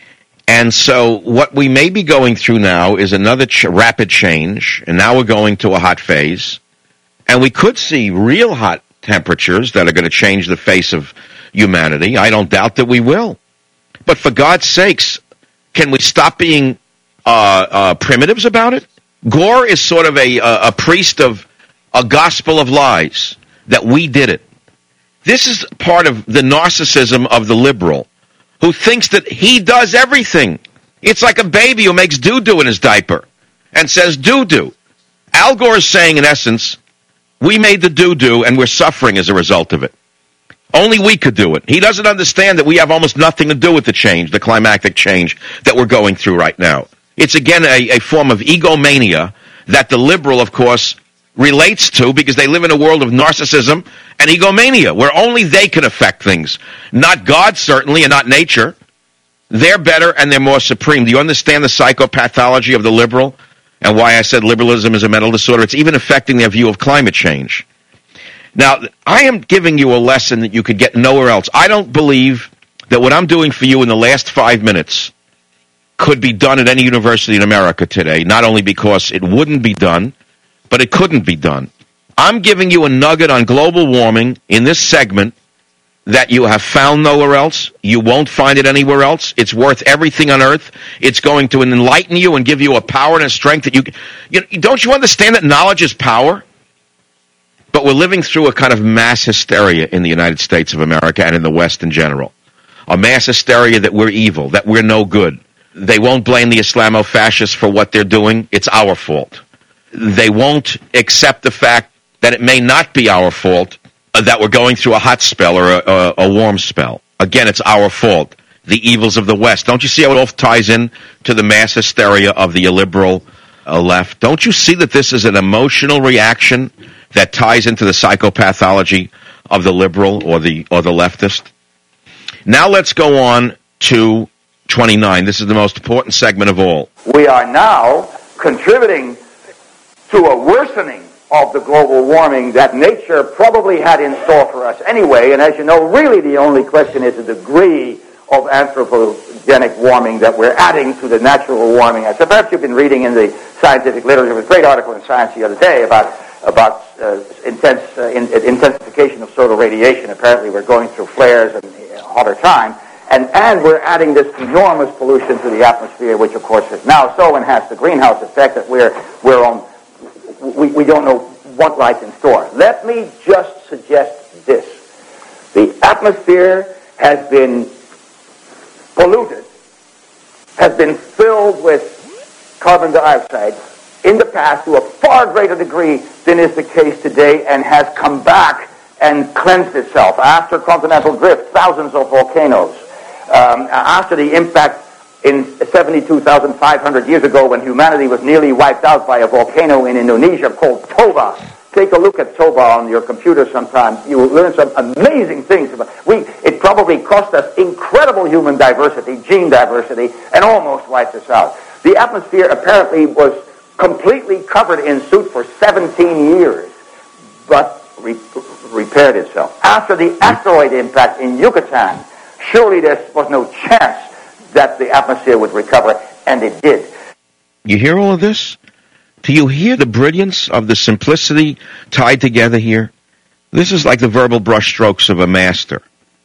And so what we may be going through now is another ch- rapid change, and now we're going to a hot phase. And we could see real hot temperatures that are going to change the face of humanity. I don't doubt that we will. But for God's sakes, can we stop being uh, uh, primitives about it? Gore is sort of a, a, a priest of a gospel of lies, that we did it. This is part of the narcissism of the liberal, who thinks that he does everything. It's like a baby who makes doo-doo in his diaper and says doo-doo. Al Gore is saying, in essence, we made the doo-doo and we're suffering as a result of it. Only we could do it. He doesn't understand that we have almost nothing to do with the change, the climactic change that we're going through right now. It's, again, a, a form of egomania that the liberal, of course, relates to, because they live in a world of narcissism and egomania, where only they can affect things. Not God, certainly, and not nature. They're better and they're more supreme. Do you understand the psychopathology of the liberal and why I said liberalism is a mental disorder? It's even affecting their view of climate change. Now, I am giving you a lesson that you could get nowhere else. I don't believe that what I'm doing for you in the last five minutes could be done at any university in America today, not only because it wouldn't be done, but it couldn't be done. I'm giving you a nugget on global warming in this segment that you have found nowhere else. You won't find it anywhere else. It's worth everything on earth. It's going to enlighten you and give you a power and a strength that you, you don't you understand that knowledge is power? But we're living through a kind of mass hysteria in the United States of America and in the West in general. A mass hysteria that we're evil, that we're no good. They won't blame the Islamo-fascists for what they're doing. It's our fault. They won't accept the fact that it may not be our fault, uh, that we're going through a hot spell or a, a, a warm spell. Again, it's our fault. The evils of the West. Don't you see how it all ties in to the mass hysteria of the illiberal uh, left? Don't you see that this is an emotional reaction that ties into the psychopathology of the liberal or the or the leftist? Now let's go on to twenty-nine. This is the most important segment of all. We are now contributing to a worsening of the global warming that nature probably had in store for us anyway. And as you know, really the only question is the degree of anthropogenic warming that we're adding to the natural warming. So perhaps you've been reading in the scientific literature. There was a great article in Science the other day about about uh, intense uh, in, intensification of solar radiation. Apparently we're going through flares and uh, hotter time. And, and we're adding this enormous pollution to the atmosphere, which of course is now so enhanced the greenhouse effect that we're we're on. We, we don't know what lies in store. Let me just suggest this. The atmosphere has been polluted, has been filled with carbon dioxide in the past to a far greater degree than is the case today, and has come back and cleansed itself after continental drift, thousands of volcanoes, um, after the impact in seventy-two thousand five hundred years ago when humanity was nearly wiped out by a volcano in Indonesia called Toba. Take a look at Toba on your computer sometime. You will learn some amazing things. About we. It probably cost us incredible human diversity, gene diversity, and almost wiped us out. The atmosphere apparently was completely covered in soot for seventeen years, but re- repaired itself. After the asteroid impact in Yucatan, surely there was no chance that the atmosphere would recover, and it did. You hear all of this? Do you hear the brilliance of the simplicity tied together here? This is like the verbal brushstrokes of a master.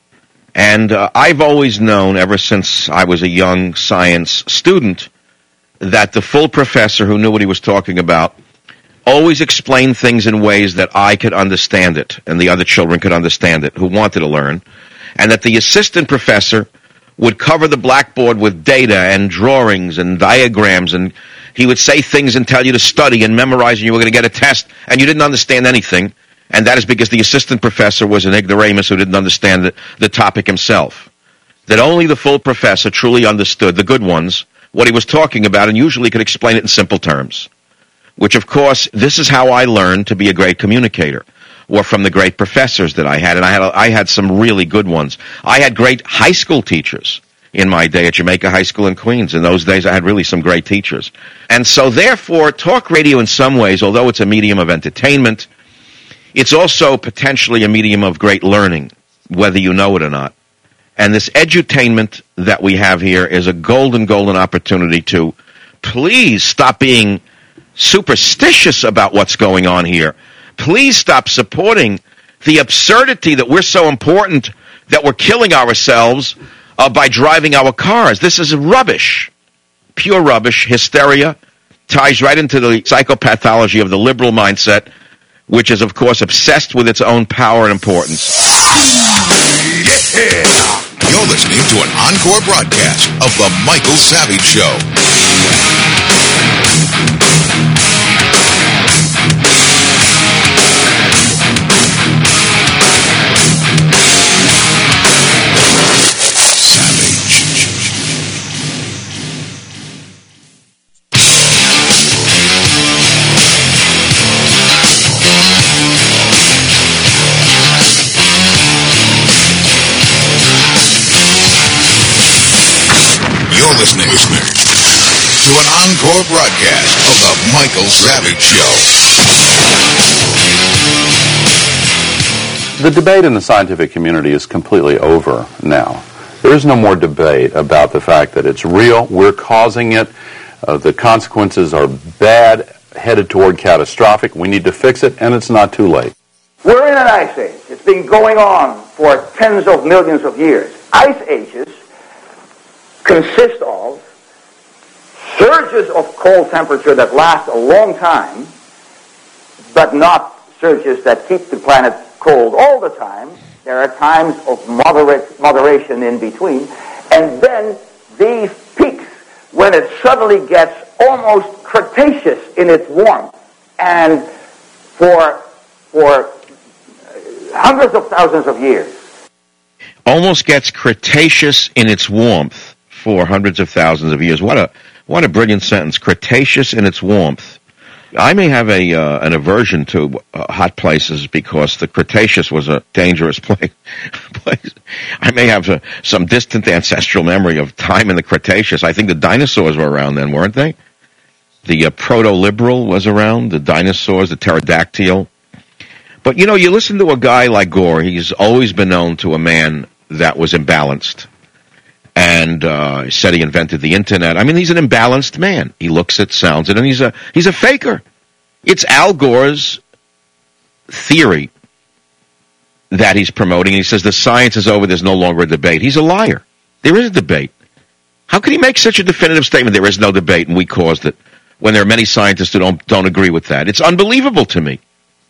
And uh, I've always known, ever since I was a young science student, that the full professor who knew what he was talking about always explained things in ways that I could understand it, and the other children could understand it, who wanted to learn, and that the assistant professor would cover the blackboard with data and drawings and diagrams, and he would say things and tell you to study and memorize, and you were going to get a test, and you didn't understand anything, and that is because the assistant professor was an ignoramus who didn't understand the, the topic himself. That only the full professor truly understood, the good ones, what he was talking about, and usually could explain it in simple terms. Which, of course, this is how I learned to be a great communicator, or from the great professors that I had, and I had I had some really good ones. I had great high school teachers in my day at Jamaica High School in Queens. In those days, I had really some great teachers. And so, therefore, talk radio in some ways, although it's a medium of entertainment, it's also potentially a medium of great learning, whether you know it or not. And this edutainment that we have here is a golden, golden opportunity to please stop being superstitious about what's going on here. Please stop supporting the absurdity that we're so important that we're killing ourselves uh, by driving our cars. This is rubbish, pure rubbish. Hysteria ties right into the psychopathology of the liberal mindset, which is, of course, obsessed with its own power and importance. Yeah! You're listening to an encore broadcast of The Michael Savage Show. You're listening, listening to an encore broadcast of The Michael Savage Show. The debate in the scientific community is completely over now. There is no more debate about the fact that it's real, we're causing it, uh, the consequences are bad, headed toward catastrophic, we need to fix it, and it's not too late. We're in an ice age. It's been going on for tens of millions of years. Ice ages consist of surges of cold temperature that last a long time, but not surges that keep the planet cold all the time. There are times of moderate moderation in between, and then these peaks when it suddenly gets almost Cretaceous in its warmth, and for for hundreds of thousands of years. Almost gets Cretaceous in its warmth for hundreds of thousands of years. What a what a brilliant sentence. Cretaceous in its warmth. I may have a uh, an aversion to uh, hot places because the Cretaceous was a dangerous place. place. I may have a, some distant ancestral memory of time in the Cretaceous. I think the dinosaurs were around then, weren't they? The uh, proto-liberal was around, the dinosaurs, the pterodactyl. But, you know, you listen to a guy like Gore, he's always been known to a man that was imbalanced. And uh, said he invented the internet. I mean, he's an imbalanced man. He looks it, sounds it, and he's a he's a faker. It's Al Gore's theory that he's promoting. He says the science is over, there's no longer a debate. He's a liar. There is a debate. How can he make such a definitive statement, there is no debate and we caused it, when there are many scientists who don't, don't agree with that? It's unbelievable to me.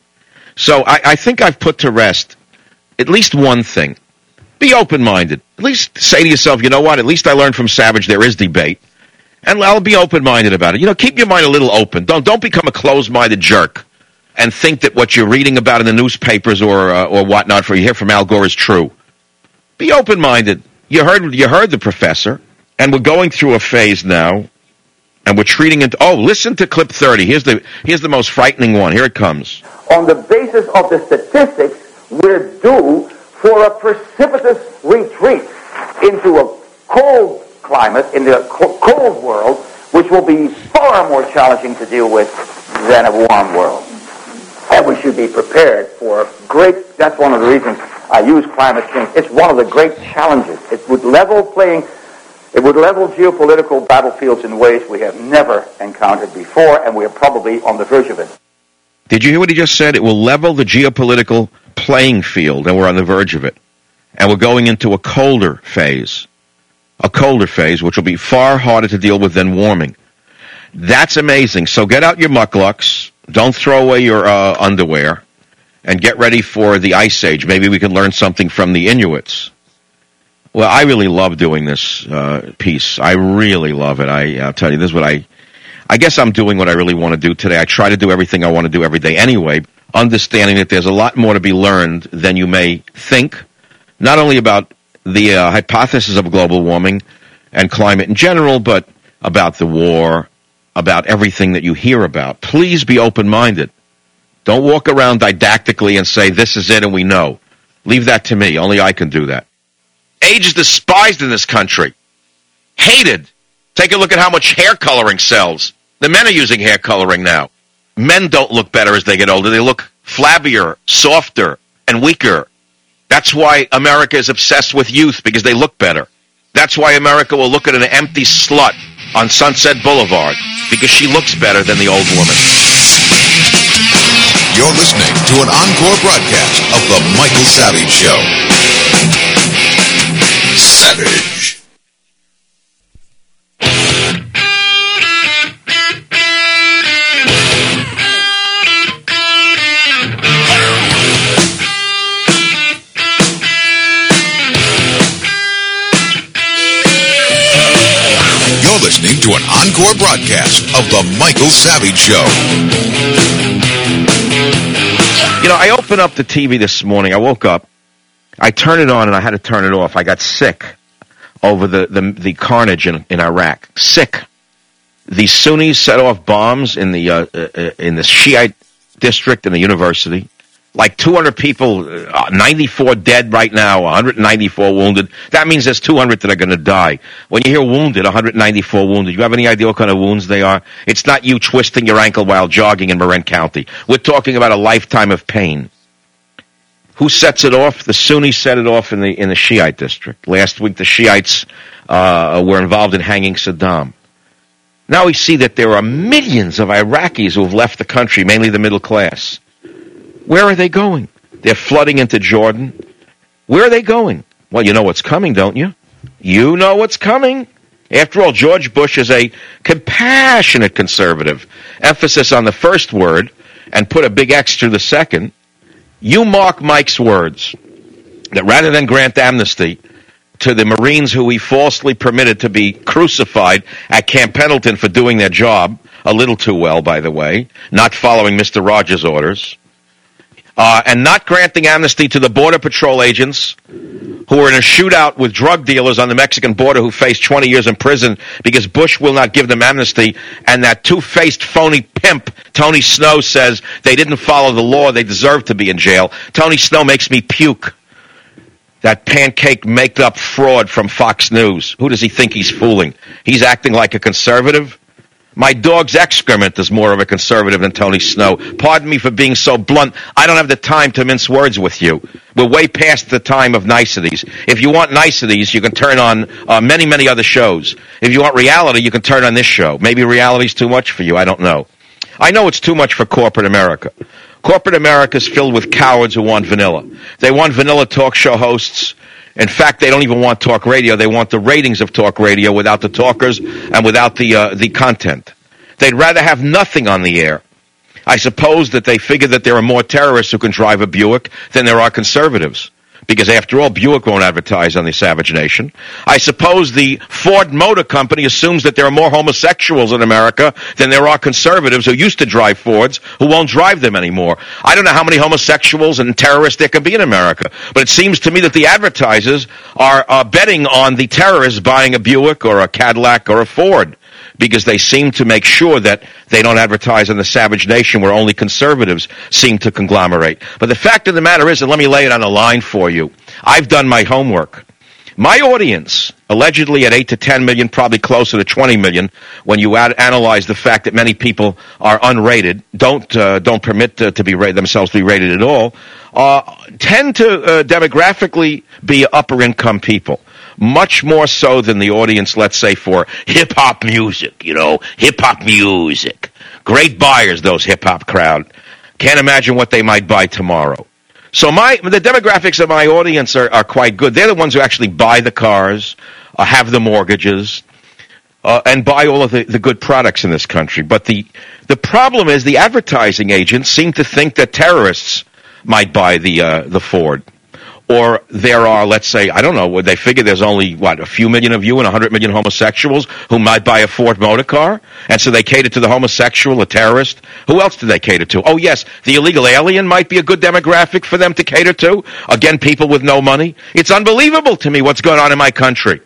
So I, I think I've put to rest at least one thing. Be open-minded. At least say to yourself, you know what, at least I learned from Savage there is debate. And I'll be open-minded about it. You know, keep your mind a little open. Don't don't become a closed-minded jerk and think that what you're reading about in the newspapers or uh, or whatnot for you hear from Al Gore is true. Be open-minded. You heard you heard the professor, and we're going through a phase now, and we're treating it. Oh, listen to clip thirty. Here's the here's the most frightening one. Here it comes. On the basis of the statistics, we're due for a precipitous retreat into a cold climate, in the cold world, which will be far more challenging to deal with than a warm world. And we should be prepared for great, that's one of the reasons I use climate change. It's one of the great challenges. It would level playing, it would level geopolitical battlefields in ways we have never encountered before, and we are probably on the verge of it. Did you hear what he just said? It will level the geopolitical playing field, and we're on the verge of it. And we're going into a colder phase. A colder phase, which will be far harder to deal with than warming. That's amazing. So get out your mucklucks. Don't throw away your uh, underwear. And get ready for the Ice Age. Maybe we can learn something from the Inuits. Well, I really love doing this uh, piece. I really love it. I, I'll tell you, this is what I... I guess I'm doing what I really want to do today. I try to do everything I want to do every day anyway, understanding that there's a lot more to be learned than you may think, not only about the uh, hypothesis of global warming and climate in general, but about the war, about everything that you hear about. Please be open-minded. Don't walk around didactically and say, this is it and we know. Leave that to me. Only I can do that. Age is despised in this country. Hated. Take a look at how much hair coloring sells. The men are using hair coloring now. Men don't look better as they get older. They look flabbier, softer, and weaker. That's why America is obsessed with youth, because they look better. That's why America will look at an empty slut on Sunset Boulevard, because she looks better than the old woman. You're listening to an encore broadcast of The Michael Savage Show. Savage. You're listening to an encore broadcast of The Michael Savage Show. You know, I opened up the T V this morning. I woke up. I turned it on, and I had to turn it off. I got sick over the, the, the carnage in, in Iraq. Sick. The Sunnis set off bombs in the uh, uh, in the Shiite district in the university. Like two hundred people, uh, ninety-four dead right now, one hundred ninety-four wounded. That means there's two hundred that are going to die. When you hear wounded, one hundred ninety-four wounded, you have any idea what kind of wounds they are? It's not you twisting your ankle while jogging in Marin County. We're talking about a lifetime of pain. Who sets it off? The Sunnis set it off in the in the Shiite district. Last week, the Shiites uh, were involved in hanging Saddam. Now we see that there are millions of Iraqis who have left the country, mainly the middle class. Where are they going? They're flooding into Jordan. Where are they going? Well, you know what's coming, don't you? You know what's coming. After all, George Bush is a compassionate conservative. Emphasis on the first word and put a big X through the second. You mark Mike's words that rather than grant amnesty to the Marines who he falsely permitted to be crucified at Camp Pendleton for doing their job, a little too well, by the way, not following Mister Rogers' orders, Uh, and not granting amnesty to the Border Patrol agents who were in a shootout with drug dealers on the Mexican border who faced twenty years in prison because Bush will not give them amnesty, and that two-faced phony pimp, Tony Snow, says they didn't follow the law, they deserve to be in jail. Tony Snow makes me puke. That pancake make-up fraud from Fox News. Who does he think he's fooling? He's acting like a conservative? My dog's excrement is more of a conservative than Tony Snow. Pardon me for being so blunt. I don't have the time to mince words with you. We're way past the time of niceties. If you want niceties, you can turn on uh, many, many other shows. If you want reality, you can turn on this show. Maybe reality's too much for you. I don't know. I know it's too much for corporate America. Corporate America is filled with cowards who want vanilla. They want vanilla talk show hosts. In fact, they don't even want talk radio. They want the ratings of talk radio without the talkers and without the uh, the content. They'd rather have nothing on the air. I suppose that they figure that there are more terrorists who can drive a Buick than there are conservatives. Because after all, Buick won't advertise on the Savage Nation. I suppose the Ford Motor Company assumes that there are more homosexuals in America than there are conservatives who used to drive Fords who won't drive them anymore. I don't know how many homosexuals and terrorists there can be in America, but it seems to me that the advertisers are uh, betting on the terrorists buying a Buick or a Cadillac or a Ford, because they seem to make sure that they don't advertise on the Savage Nation where only conservatives seem to conglomerate. But the fact of the matter is, and let me lay it on a line for you, I've done my homework. My audience, allegedly at eight to ten million, probably closer to twenty million, when you ad- analyze the fact that many people are unrated, don't uh, don't permit uh, to be ra- themselves to be rated at all, uh, tend to uh, demographically be upper income people. Much more so than the audience, let's say, for hip-hop music, you know, hip-hop music. Great buyers, those hip-hop crowd. Can't imagine what they might buy tomorrow. So my the demographics of my audience are, are quite good. They're the ones who actually buy the cars, uh, have the mortgages, uh, and buy all of the, the good products in this country. But the the problem is the advertising agents seem to think that terrorists might buy the uh, the Ford. Or there are, let's say, I don't know, they figure there's only, what, a few million of you and a hundred million homosexuals who might buy a Ford motor car? And so they cater to the homosexual, a terrorist. Who else do they cater to? Oh, yes, the illegal alien might be a good demographic for them to cater to. Again, people with no money. It's unbelievable to me what's going on in my country.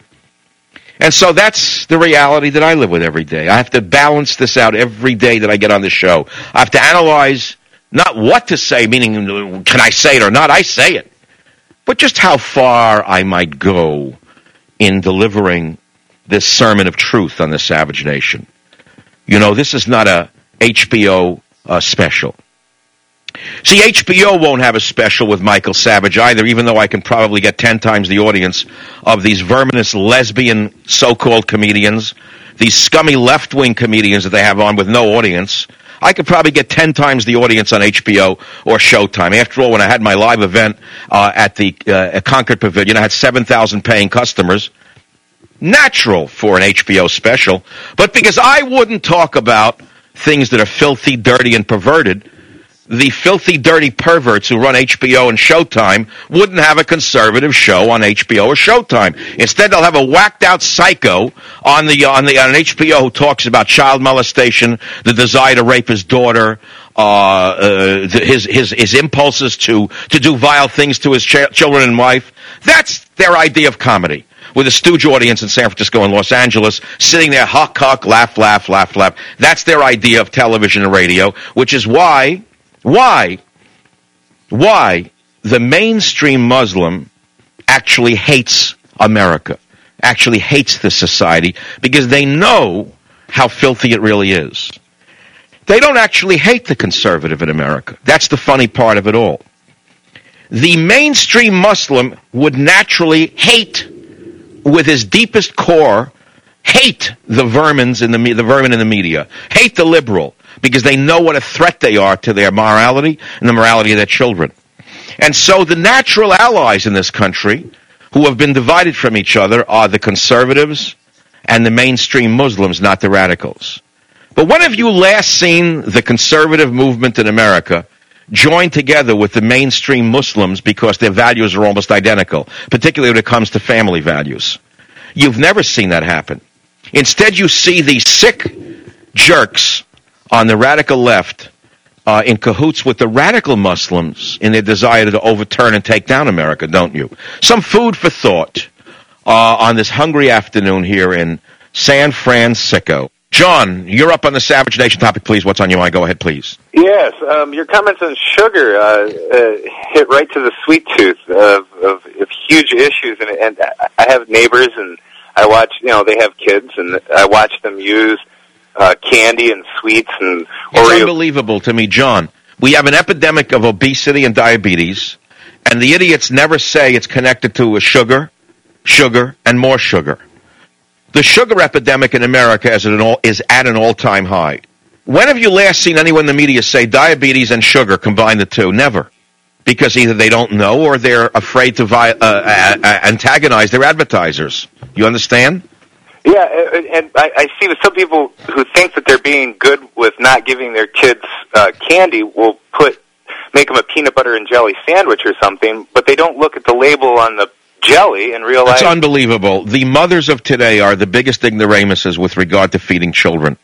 And so that's the reality that I live with every day. I have to balance this out every day that I get on the show. I have to analyze not what to say, meaning can I say it or not? I say it. But just how far I might go in delivering this sermon of truth on the Savage Nation. You know, this is not a H B O uh, special. See, H B O won't have a special with Michael Savage either, even though I can probably get ten times the audience of these verminous lesbian so-called comedians, these scummy left-wing comedians that they have on with no audience. I could probably get ten times the audience on H B O or Showtime. After all, when I had my live event uh, at the uh, Concord Pavilion, I had seven thousand paying customers. Natural for an H B O special. But because I wouldn't talk about things that are filthy, dirty, and perverted, the filthy, dirty perverts who run H B O and Showtime wouldn't have a conservative show on H B O or Showtime. Instead, they'll have a whacked-out psycho on the on the on H B O who talks about child molestation, the desire to rape his daughter, uh, uh, his his his impulses to to do vile things to his ch- children and wife. That's their idea of comedy. With a stooge audience in San Francisco and Los Angeles, sitting there, huck, huck, laugh, laugh, laugh, laugh. That's their idea of television and radio, which is why, why, why the mainstream Muslim actually hates America, actually hates this society, because they know how filthy it really is. They don't actually hate the conservative in America. That's the funny part of it all. The mainstream Muslim would naturally hate, with his deepest core, hate the vermins in the the vermin in the media, hate the liberal, because they know what a threat they are to their morality and the morality of their children. And so the natural allies in this country, who have been divided from each other, are the conservatives and the mainstream Muslims, not the radicals. But when have you last seen the conservative movement in America join together with the mainstream Muslims because their values are almost identical, particularly when it comes to family values? You've never seen that happen. Instead, you see these sick jerks on the radical left uh, in cahoots with the radical Muslims in their desire to overturn and take down America, don't you? Some food for thought uh, on this hungry afternoon here in San Francisco. John, you're up on the Savage Nation topic, please. What's on your mind? Go ahead, please. Yes, um, your comments on sugar uh, uh, hit right to the sweet tooth of, of, of huge issues. And, and I have neighbors, and I watch, you know, they have kids, and I watch them use uh, candy and sweets and Oreo. It's unbelievable to me, John. We have an epidemic of obesity and diabetes, and the idiots never say it's connected to a sugar, sugar, and more sugar. The sugar epidemic in America is at an all, is at an all-time high. When have you last seen anyone in the media say diabetes and sugar, combine the two? Never. Because either they don't know or they're afraid to vi- uh, uh, uh, antagonize their advertisers. You understand? Yeah, and I, I see that some people who think that they're being good with not giving their kids uh, candy will put make them a peanut butter and jelly sandwich or something, but they don't look at the label on the jelly and realize... It's unbelievable. The mothers of today are the biggest ignoramuses with regard to feeding children.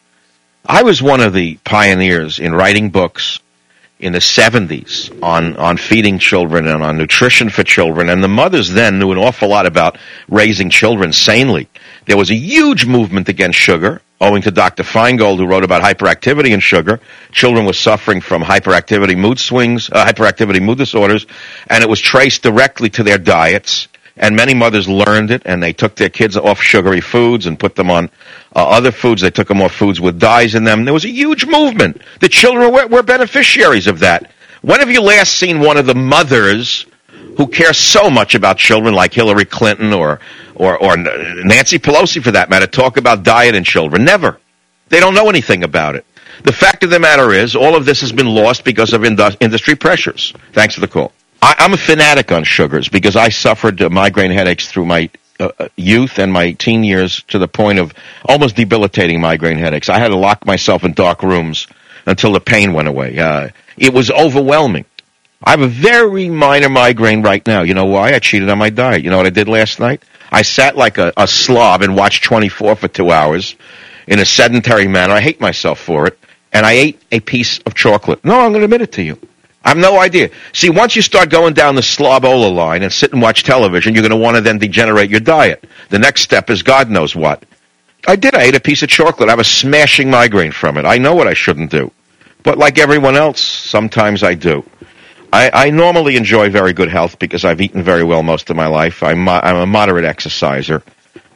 I was one of the pioneers in writing books in the seventies on, on feeding children and on nutrition for children, and the mothers then knew an awful lot about raising children sanely. There was a huge movement against sugar, owing to Doctor Feingold, who wrote about hyperactivity in sugar. Children were suffering from hyperactivity mood swings, uh, hyperactivity mood disorders, and it was traced directly to their diets. And many mothers learned it, and they took their kids off sugary foods and put them on uh, other foods. They took them off foods with dyes in them. There was a huge movement. The children were, were beneficiaries of that. When have you last seen one of the mothers who care so much about children, like Hillary Clinton or, or, or Nancy Pelosi, for that matter, talk about diet and children? Never. They don't know anything about it. The fact of the matter is, all of this has been lost because of indu- industry pressures. Thanks for the call. I, I'm a fanatic on sugars because I suffered uh, migraine headaches through my uh, youth and my teen years to the point of almost debilitating migraine headaches. I had to lock myself in dark rooms until the pain went away. Uh, it was overwhelming. I have a very minor migraine right now. You know why? I cheated on my diet. You know what I did last night? I sat like a, a slob and watched twenty-four for two hours in a sedentary manner. I hate myself for it. And I ate a piece of chocolate. No, I'm going to admit it to you. I have no idea. See, once you start going down the slobola line and sit and watch television, you're going to want to then degenerate your diet. The next step is God knows what. I did. I ate a piece of chocolate. I have a smashing migraine from it. I know what I shouldn't do. But like everyone else, sometimes I do. I, I normally enjoy very good health because I've eaten very well most of my life. I'm, I'm a moderate exerciser.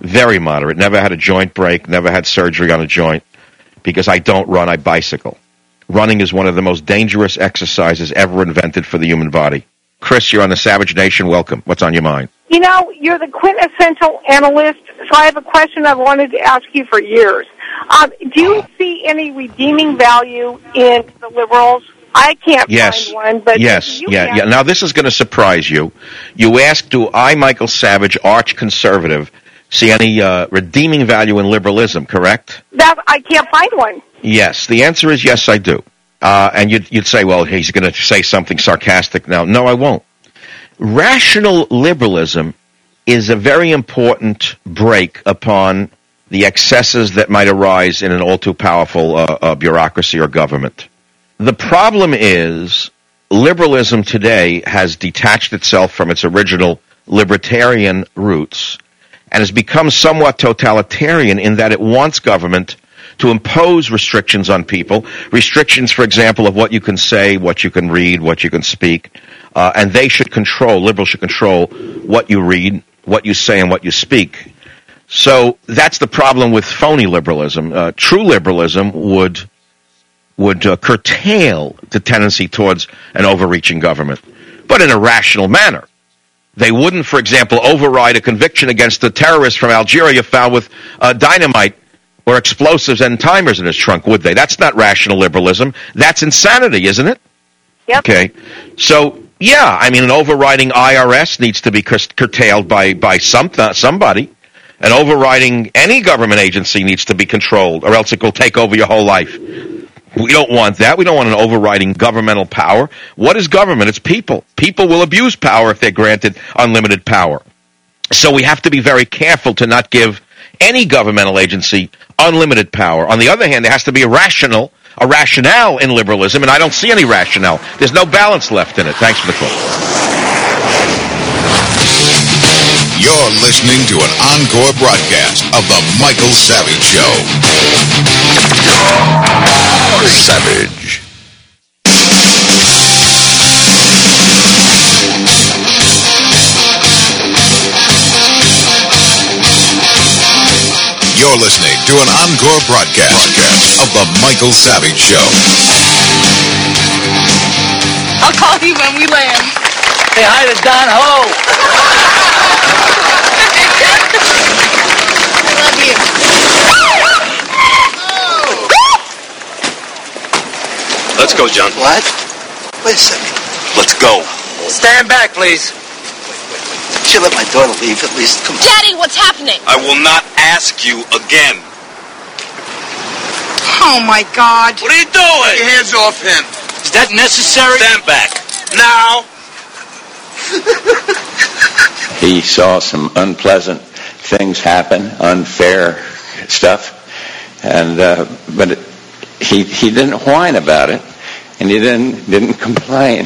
Very moderate. Never had a joint break, never had surgery on a joint. Because I don't run, I bicycle. Running is one of the most dangerous exercises ever invented for the human body. Chris, you're on the Savage Nation. Welcome. What's on your mind? You know, you're the quintessential analyst, so I have a question I've wanted to ask you for years. Um, do you see any redeeming value in the liberals? I can't yes. find one, but yes, you yeah, can. yeah. Now, this is going to surprise you. You ask, do I, Michael Savage, arch conservative, see any uh, redeeming value in liberalism, correct? That I can't find one. Yes. The answer is yes, I do. Uh, and you'd, you'd say, well, he's going to say something sarcastic now. No, I won't. Rational liberalism is a very important break upon the excesses that might arise in an all-too-powerful uh, uh, bureaucracy or government. The problem is liberalism today has detached itself from its original libertarian roots and has become somewhat totalitarian in that it wants government to impose restrictions on people, restrictions, for example, of what you can say, what you can read, what you can speak, uh, and they should control, liberals should control what you read, what you say, and what you speak. So that's the problem with phony liberalism. Uh, true liberalism would would uh, curtail the tendency towards an overreaching government, but in a rational manner. They wouldn't, for example, override a conviction against the terrorist from Algeria found with uh, dynamite or explosives and timers in his trunk, would they? That's not rational liberalism. That's insanity, isn't it? Yep. Okay. So, yeah, I mean, an overriding I R S needs to be cur- curtailed by, by some th- somebody. An overriding any government agency needs to be controlled, or else it will take over your whole life. We don't want that. We don't want an overriding governmental power. What is government? It's people. People will abuse power if they're granted unlimited power. So we have to be very careful to not give any governmental agency unlimited power. On the other hand, there has to be a rational, a rationale in liberalism, and I don't see any rationale. There's no balance left in it. Thanks for the call. You're listening to an encore broadcast of The Michael Savage Show. Savage. You're listening to an encore broadcast of The Michael Savage Show. I'll call you when we land. Say hi to Don Ho. I love you. Let's go, John. What? Wait a second. Let's go. Stand back, please. Should let my daughter leave at least. Come on. Daddy, what's happening? I will not ask you again. Oh, my God. What are you doing? Get your hands off him. Is that necessary? Stand back. Now. He saw some unpleasant things happen, unfair stuff, and uh, but it, he he didn't whine about it, and he didn't didn't complain.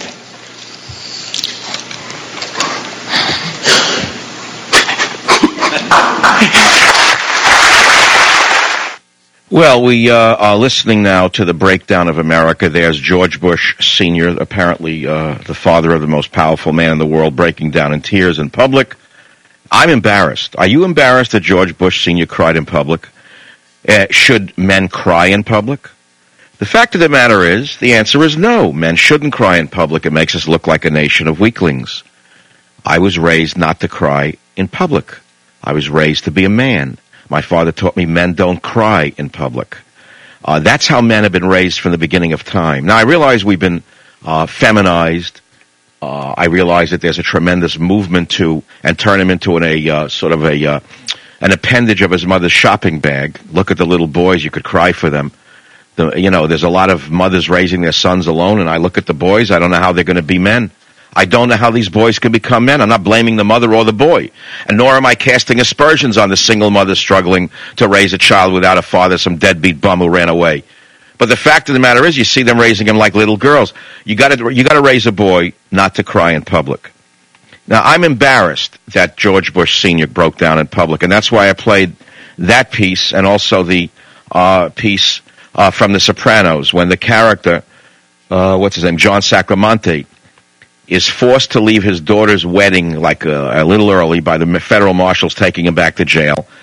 Well, we uh, are listening now to the breakdown of America. There's George Bush Senior, apparently uh, the father of the most powerful man in the world, breaking down in tears in public. I'm embarrassed. Are you embarrassed that George Bush Senior cried in public? Uh, should men cry in public? The fact of the matter is, the answer is no. Men shouldn't cry in public. It makes us look like a nation of weaklings. I was raised not to cry in public. I was raised to be a man. My father taught me men don't cry in public. Uh, that's how men have been raised from the beginning of time. Now, I realize we've been uh, feminized. Uh, I realize that there's a tremendous movement to and turn him into an, a uh, sort of a uh, an appendage of his mother's shopping bag. Look at the little boys; you could cry for them. The, you know, there's a lot of mothers raising their sons alone, and I look at the boys. I don't know how they're going to be men. I don't know how these boys can become men. I'm not blaming the mother or the boy. And nor am I casting aspersions on the single mother struggling to raise a child without a father, some deadbeat bum who ran away. But the fact of the matter is, you see them raising him like little girls. You got to you got to raise a boy not to cry in public. Now, I'm embarrassed that George Bush Senior broke down in public, and that's why I played that piece and also the uh, piece uh, from The Sopranos when the character, uh, what's his name, John Sacramonte, is forced to leave his daughter's wedding like a, a little early by the federal marshals taking him back to jail.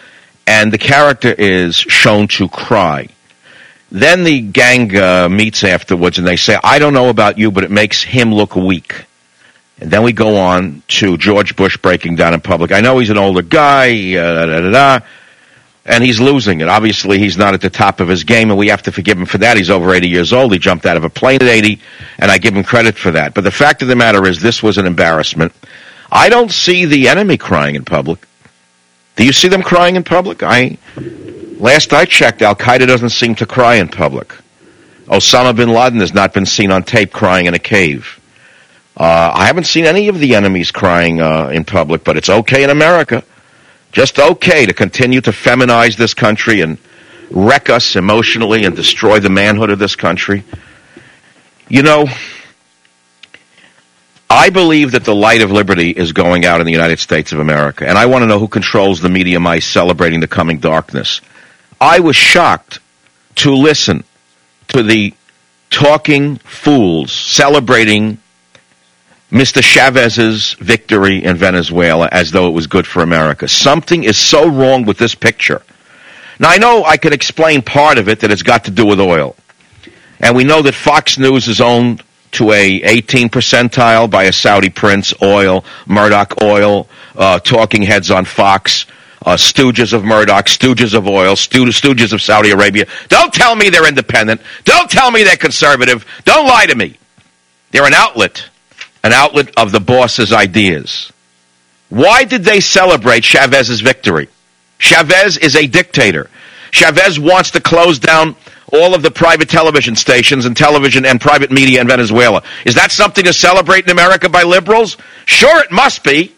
and the character is shown to cry. Then the gang uh, meets afterwards, and they say, I don't know about you, but it makes him look weak. And then we go on to George Bush breaking down in public. I know he's an older guy, uh, da, da, da, da, and he's losing it. Obviously, he's not at the top of his game, and we have to forgive him for that. He's over eighty years old. He jumped out of a plane at eighty, and I give him credit for that. But the fact of the matter is, this was an embarrassment. I don't see the enemy crying in public. Do you see them crying in public? I... Last I checked, Al-Qaeda doesn't seem to cry in public. Osama bin Laden has not been seen on tape crying in a cave. Uh, I haven't seen any of the enemies crying uh, in public, but it's okay in America. Just okay to continue to feminize this country and wreck us emotionally and destroy the manhood of this country. You know, I believe that the light of liberty is going out in the United States of America, and I want to know who controls the media mice celebrating the coming darkness. I was shocked to listen to the talking fools celebrating Mister Chavez's victory in Venezuela as though it was good for America. Something is so wrong with this picture. Now, I know I can explain part of it, that it's got to do with oil. And we know that Fox News is owned to a eighteen percentile by a Saudi prince, oil, Murdoch oil, uh, talking heads on Fox, Uh, stooges of Murdoch, stooges of oil, sto- stooges of Saudi Arabia. Don't tell me they're independent. Don't tell me they're conservative. Don't lie to me. They're an outlet, an outlet of the boss's ideas. Why did they celebrate Chavez's victory? Chavez is a dictator. Chavez wants to close down all of the private television stations and television and private media in Venezuela. Is that something to celebrate in America by liberals? Sure, it must be.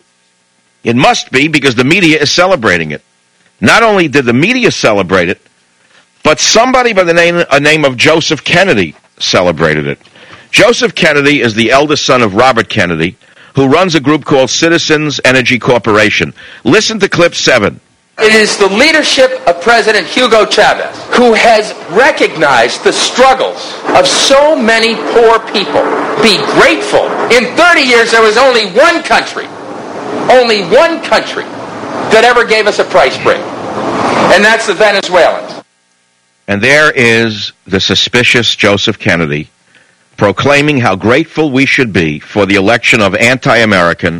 It must be, because the media is celebrating it. Not only did the media celebrate it, but somebody by the name, a name of Joseph Kennedy celebrated it. Joseph Kennedy is the eldest son of Robert Kennedy, who runs a group called Citizens Energy Corporation. Listen to clip seven. It is the leadership of President Hugo Chavez who has recognized the struggles of so many poor people. Be grateful. In thirty years, there was only one country Only one country that ever gave us a price break, and that's the Venezuelans. And there is the suspicious Joseph Kennedy proclaiming how grateful we should be for the election of anti-American,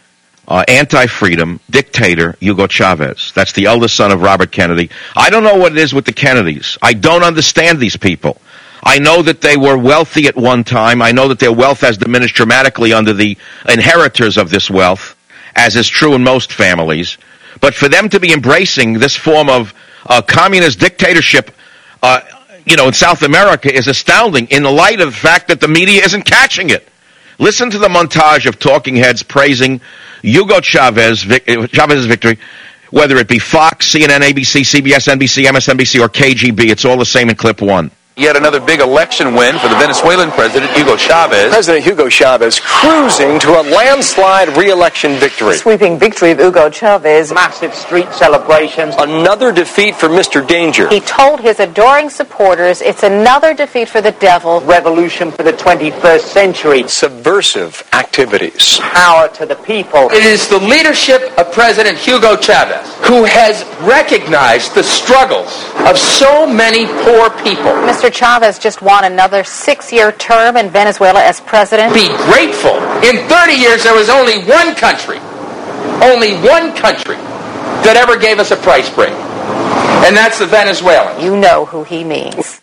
uh, anti-freedom dictator Hugo Chavez. That's the eldest son of Robert Kennedy. I don't know what it is with the Kennedys. I don't understand these people. I know that they were wealthy at one time. I know that their wealth has diminished dramatically under the inheritors of this wealth, as is true in most families. But for them to be embracing this form of uh, communist dictatorship, uh, you know, in South America is astounding in the light of the fact that the media isn't catching it. Listen to the montage of talking heads praising Hugo Chavez, Chavez's victory, whether it be Fox, C N N, A B C, C B S, N B C, M S N B C, or K G B. It's all the same in clip one. Yet another big election win for the Venezuelan president, Hugo Chavez. President Hugo Chavez cruising to a landslide re-election victory. The sweeping victory of Hugo Chavez. Massive street celebrations. Another defeat for Mister Danger. He told his adoring supporters it's another defeat for the devil. Revolution for the twenty-first century. Subversive activities. Power to the people. It is the leadership of President Hugo Chavez who has recognized the struggles of so many poor people. Mister Chavez just won another six-year term in Venezuela as president. Be grateful. In thirty years, there was only one country, only one country that ever gave us a price break, and that's the Venezuelans. You know who he means.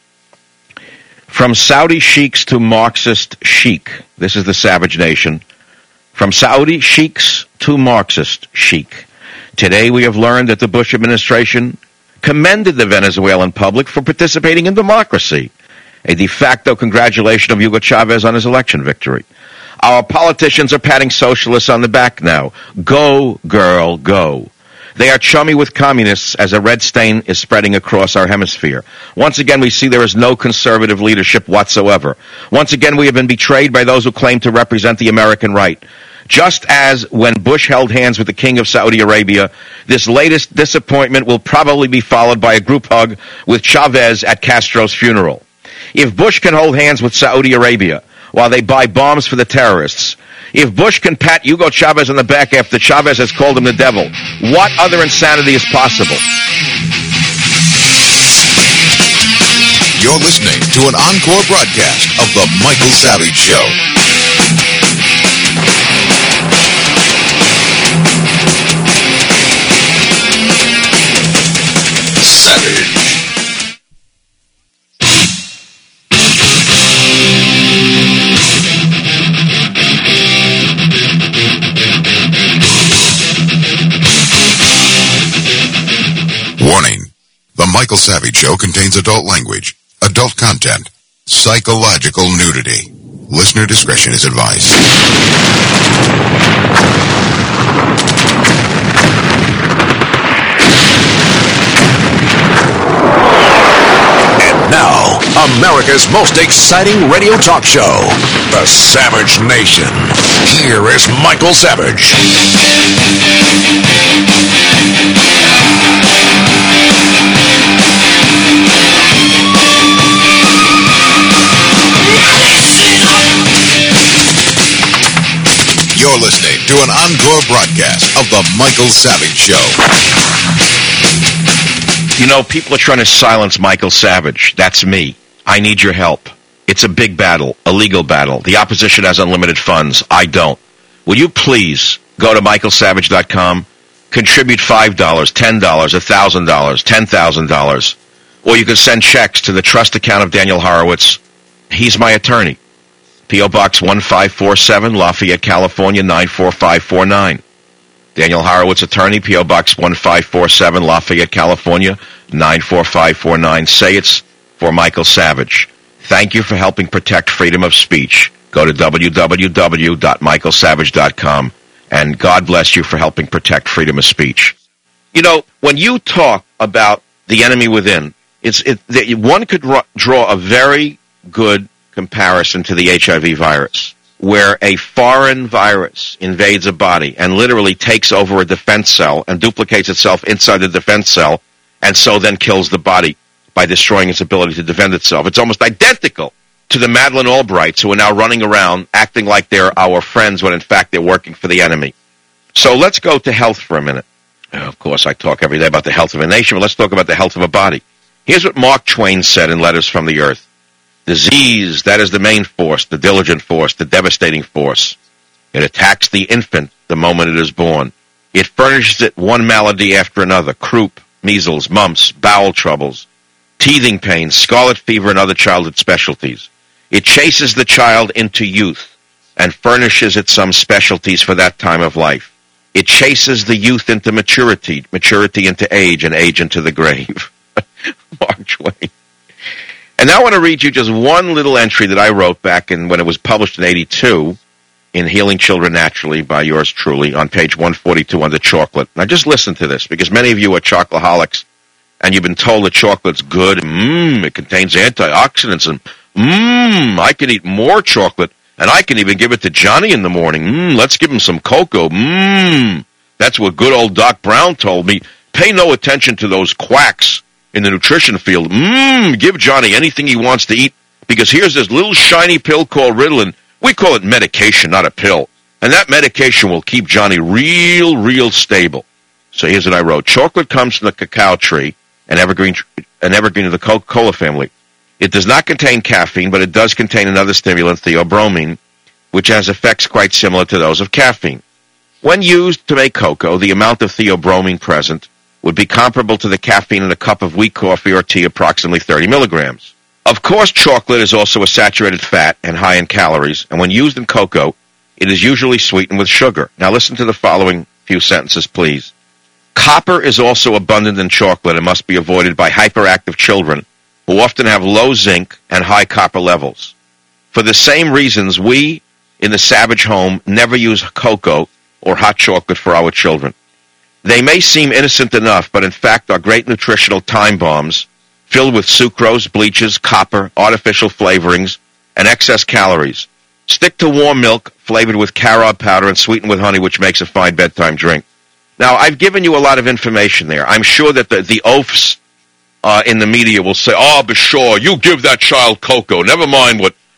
From Saudi sheiks to Marxist chic, this is the savage nation. From Saudi sheiks to Marxist chic. Today we have learned that the Bush administration commended the Venezuelan public for participating in democracy. A de facto congratulation of Hugo Chavez on his election victory. Our politicians are patting socialists on the back now. Go, girl, go. They are chummy with communists as a red stain is spreading across our hemisphere. Once again, we see there is no conservative leadership whatsoever. Once again, we have been betrayed by those who claim to represent the American right. Just as when Bush held hands with the King of Saudi Arabia, this latest disappointment will probably be followed by a group hug with Chavez at Castro's funeral. If Bush can hold hands with Saudi Arabia, while they buy bombs for the terrorists. If Bush can pat Hugo Chavez on the back after Chavez has called him the devil, what other insanity is possible? You're listening to an encore broadcast of The Michael Savage Show. Savage. Warning. The Michael Savage Show contains adult language, adult content, psychological nudity. Listener discretion is advised. And now, America's most exciting radio talk show, The Savage Nation. Here is Michael Savage. You're listening to an encore broadcast of The Michael Savage Show. You know, people are trying to silence Michael Savage. That's me. I need your help. It's a big battle, a legal battle. The opposition has unlimited funds. I don't. Will you please go to michael savage dot com, contribute five dollars, ten dollars, one thousand dollars, ten thousand dollars, or you can send checks to the trust account of Daniel Horowitz. He's my attorney. P O. Box one five four seven, Lafayette, California, nine four five four nine. Daniel Horowitz, attorney, P O. Box one five four seven, Lafayette, California, nine four five four nine. Say it's for Michael Savage. Thank you for helping protect freedom of speech. Go to w w w dot michael savage dot com, and God bless you for helping protect freedom of speech. You know, when you talk about the enemy within, it's it, that one could draw a very good comparison to the H I V virus, where a foreign virus invades a body and literally takes over a defense cell and duplicates itself inside the defense cell, and so then kills the body by destroying its ability to defend itself. It's almost identical to the Madeleine Albrights, who are now running around acting like they're our friends when in fact they're working for the enemy. So let's go to health for a minute. Of course, I talk every day about the health of a nation, but let's talk about the health of a body. Here's what Mark Twain said in Letters from the Earth. Disease, that is the main force, the diligent force, the devastating force. It attacks the infant the moment it is born. It furnishes it one malady after another, croup, measles, mumps, bowel troubles, teething pains, scarlet fever, and other childhood specialties. It chases the child into youth and furnishes it some specialties for that time of life. It chases the youth into maturity, maturity into age, and age into the grave. Mark Twain. And now I want to read you just one little entry that I wrote back in when it was published in eighty-two in Healing Children Naturally by yours truly on page one forty-two under chocolate. Now just listen to this, because many of you are chocoholics and you've been told that chocolate's good. Mmm, it contains antioxidants, and mmm, I can eat more chocolate, and I can even give it to Johnny in the morning. Mmm, let's give him some cocoa. Mmm, that's what good old Doc Brown told me. Pay no attention to those quacks in the nutrition field. Mmm, give Johnny anything he wants to eat, because here's this little shiny pill called Ritalin. We call it medication, not a pill. And that medication will keep Johnny real, real stable. So here's what I wrote. Chocolate comes from the cacao tree, an evergreen, an evergreen of the Coca-Cola family. It does not contain caffeine, but it does contain another stimulant, theobromine, which has effects quite similar to those of caffeine. When used to make cocoa, the amount of theobromine present would be comparable to the caffeine in a cup of weak coffee or tea, approximately thirty milligrams. Of course, chocolate is also a saturated fat and high in calories, and when used in cocoa, it is usually sweetened with sugar. Now listen to the following few sentences, please. Copper is also abundant in chocolate and must be avoided by hyperactive children who often have low zinc and high copper levels. For the same reasons, we in the Savage home never use cocoa or hot chocolate for our children. They may seem innocent enough, but in fact are great nutritional time bombs filled with sucrose, bleaches, copper, artificial flavorings, and excess calories. Stick to warm milk flavored with carob powder and sweetened with honey, which makes a fine bedtime drink. Now, I've given you a lot of information there. I'm sure that the, the oafs uh, in the media will say, oh, but sure, you give that child cocoa. Never mind what,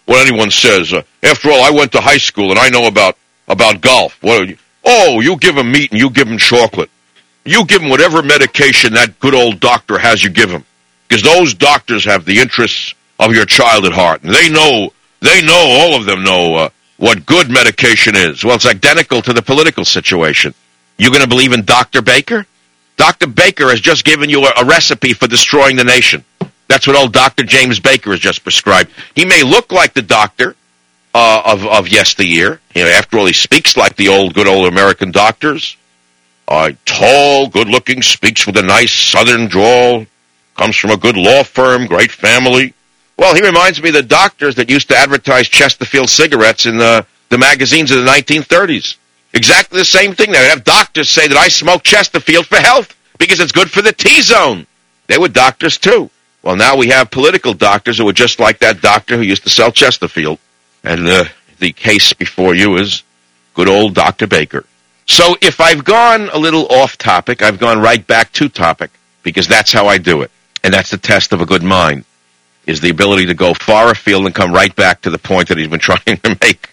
what anyone says. Uh, after all, I went to high school and I know about, about golf. What are you? Oh, you give him meat and you give him chocolate. You give him whatever medication that good old doctor has you give him. Because those doctors have the interests of your child at heart. And they know, they know, all of them know uh, what good medication is. Well, it's identical to the political situation. You going to believe in Doctor Baker? Doctor Baker has just given you a, a recipe for destroying the nation. That's what old Doctor James Baker has just prescribed. He may look like the doctor uh, of, of yesteryear. You know, after all, he speaks like the old, good old American doctors. Uh, tall, good-looking, speaks with a nice southern drawl, comes from a good law firm, great family. Well, he reminds me of the doctors that used to advertise Chesterfield cigarettes in the, the magazines of the nineteen thirties. Exactly the same thing. They would have doctors say that I smoke Chesterfield for health because it's good for the T-zone. They were doctors, too. Well, now we have political doctors who are just like that doctor who used to sell Chesterfield. And uh, the case before you is good old Doctor Baker. So if I've gone a little off topic, I've gone right back to topic because that's how I do it. And that's the test of a good mind, is the ability to go far afield and come right back to the point that he's been trying to make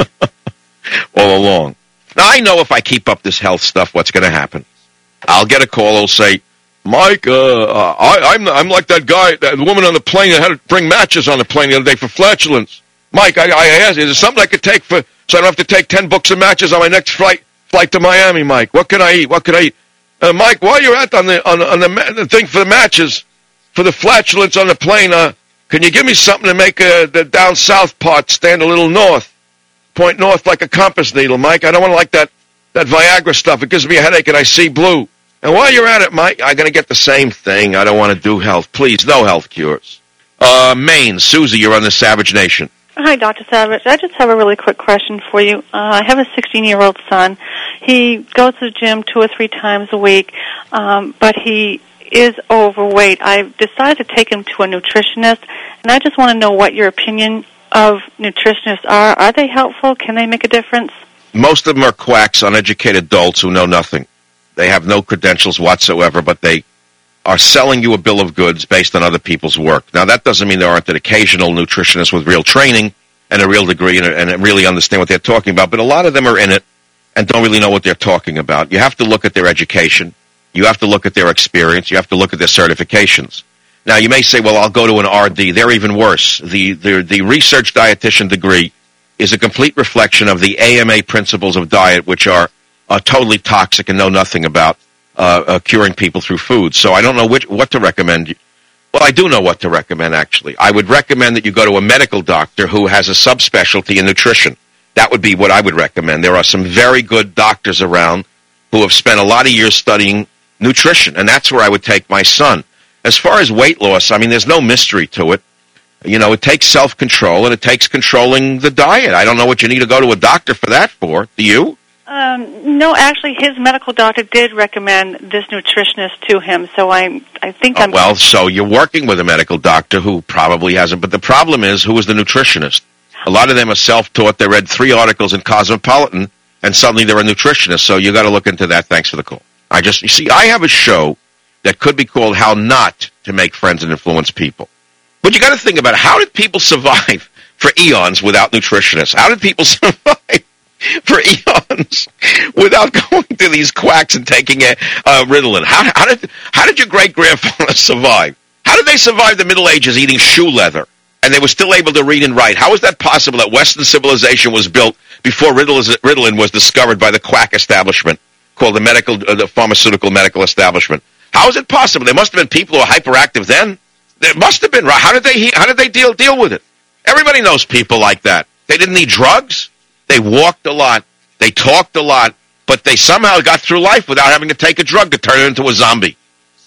all along. Now, I know if I keep up this health stuff, what's going to happen. I'll get a call. I'll say, Mike, uh, uh, I, I'm I'm like that guy, that woman on the plane that had to bring matches on the plane the other day for flatulence. Mike, I, I asked, is there something I could take for so I don't have to take ten books of matches on my next flight flight to Miami, Mike? What can I eat? What can I eat? Uh, Mike, while you're at on the on, on the, ma- the thing for the matches, for the flatulence on the plane, uh, can you give me something to make uh, the down south part stand a little north? Point north like a compass needle, Mike. I don't want to like that, that Viagra stuff. It gives me a headache and I see blue. And while you're at it, Mike, I'm going to get the same thing. I don't want to do health. Please, no health cures. Uh, Maine, Susie, you're on the Savage Nation. Hi, Doctor Savage. I just have a really quick question for you. Uh, I have a sixteen-year-old son. He goes to the gym two or three times a week, um, but he is overweight. I've decided to take him to a nutritionist, and I just want to know what your opinion of nutritionists are. Are they helpful? Can they make a difference? Most of them are quacks, uneducated adults who know nothing. They have no credentials whatsoever, but they are selling you a bill of goods based on other people's work. Now, that doesn't mean there aren't an occasional nutritionist with real training and a real degree and, and really understand what they're talking about, but a lot of them are in it and don't really know what they're talking about. You have to look at their education. You have to look at their experience. You have to look at their certifications. Now, you may say, well, I'll go to an R D. They're even worse. The, the, the research dietitian degree is a complete reflection of the A M A principles of diet, which are uh, totally toxic and know nothing about uh, uh, curing people through food. So I don't know which, what to recommend. Well, I do know what to recommend, actually. I would recommend that you go to a medical doctor who has a subspecialty in nutrition. That would be what I would recommend. There are some very good doctors around who have spent a lot of years studying nutrition, and that's where I would take my son. As far as weight loss, I mean, there's no mystery to it. You know, it takes self-control, and it takes controlling the diet. I don't know what you need to go to a doctor for that for. Do you? Um, no, actually, his medical doctor did recommend this nutritionist to him, so I I think Oh, I'm... well, so you're working with a medical doctor who probably hasn't, but the problem is, who is the nutritionist? A lot of them are self-taught. They read three articles in Cosmopolitan, and suddenly they're a nutritionist, so you got to look into that. Thanks for the call. I just, you see, I have a show that could be called How Not to Make Friends and Influence People. But you got to think about it. How did people survive for eons without nutritionists? How did people survive for eons without going to these quacks and taking a uh, Ritalin? How, how did how did your great grandfather survive? How did they survive the Middle Ages eating shoe leather and they were still able to read and write? How is that possible that Western civilization was built before Ritalin was discovered by the quack establishment called the medical, uh, the pharmaceutical medical establishment? How is it possible? There must have been people who were hyperactive then. There must have been, right? How did they how did they deal deal with it? Everybody knows people like that. They didn't need drugs. They walked a lot. They talked a lot. But they somehow got through life without having to take a drug to turn into a zombie.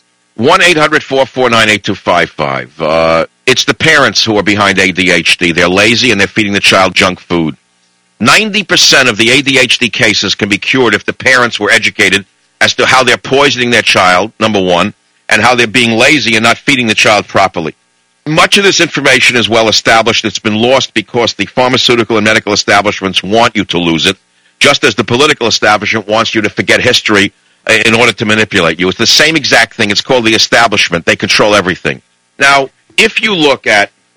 one eight hundred four four nine eight two five five. Uh, it's the parents who are behind A D H D. They're lazy and they're feeding the child junk food. ninety percent of the A D H D cases can be cured if the parents were educated as to how they're poisoning their child, number one, and how they're being lazy and not feeding the child properly. Much of this information is well established. It's been lost because the pharmaceutical and medical establishments want you to lose it, just as the political establishment wants you to forget history in order to manipulate you. It's the same exact thing. It's called the establishment. They control everything. Now, if you look at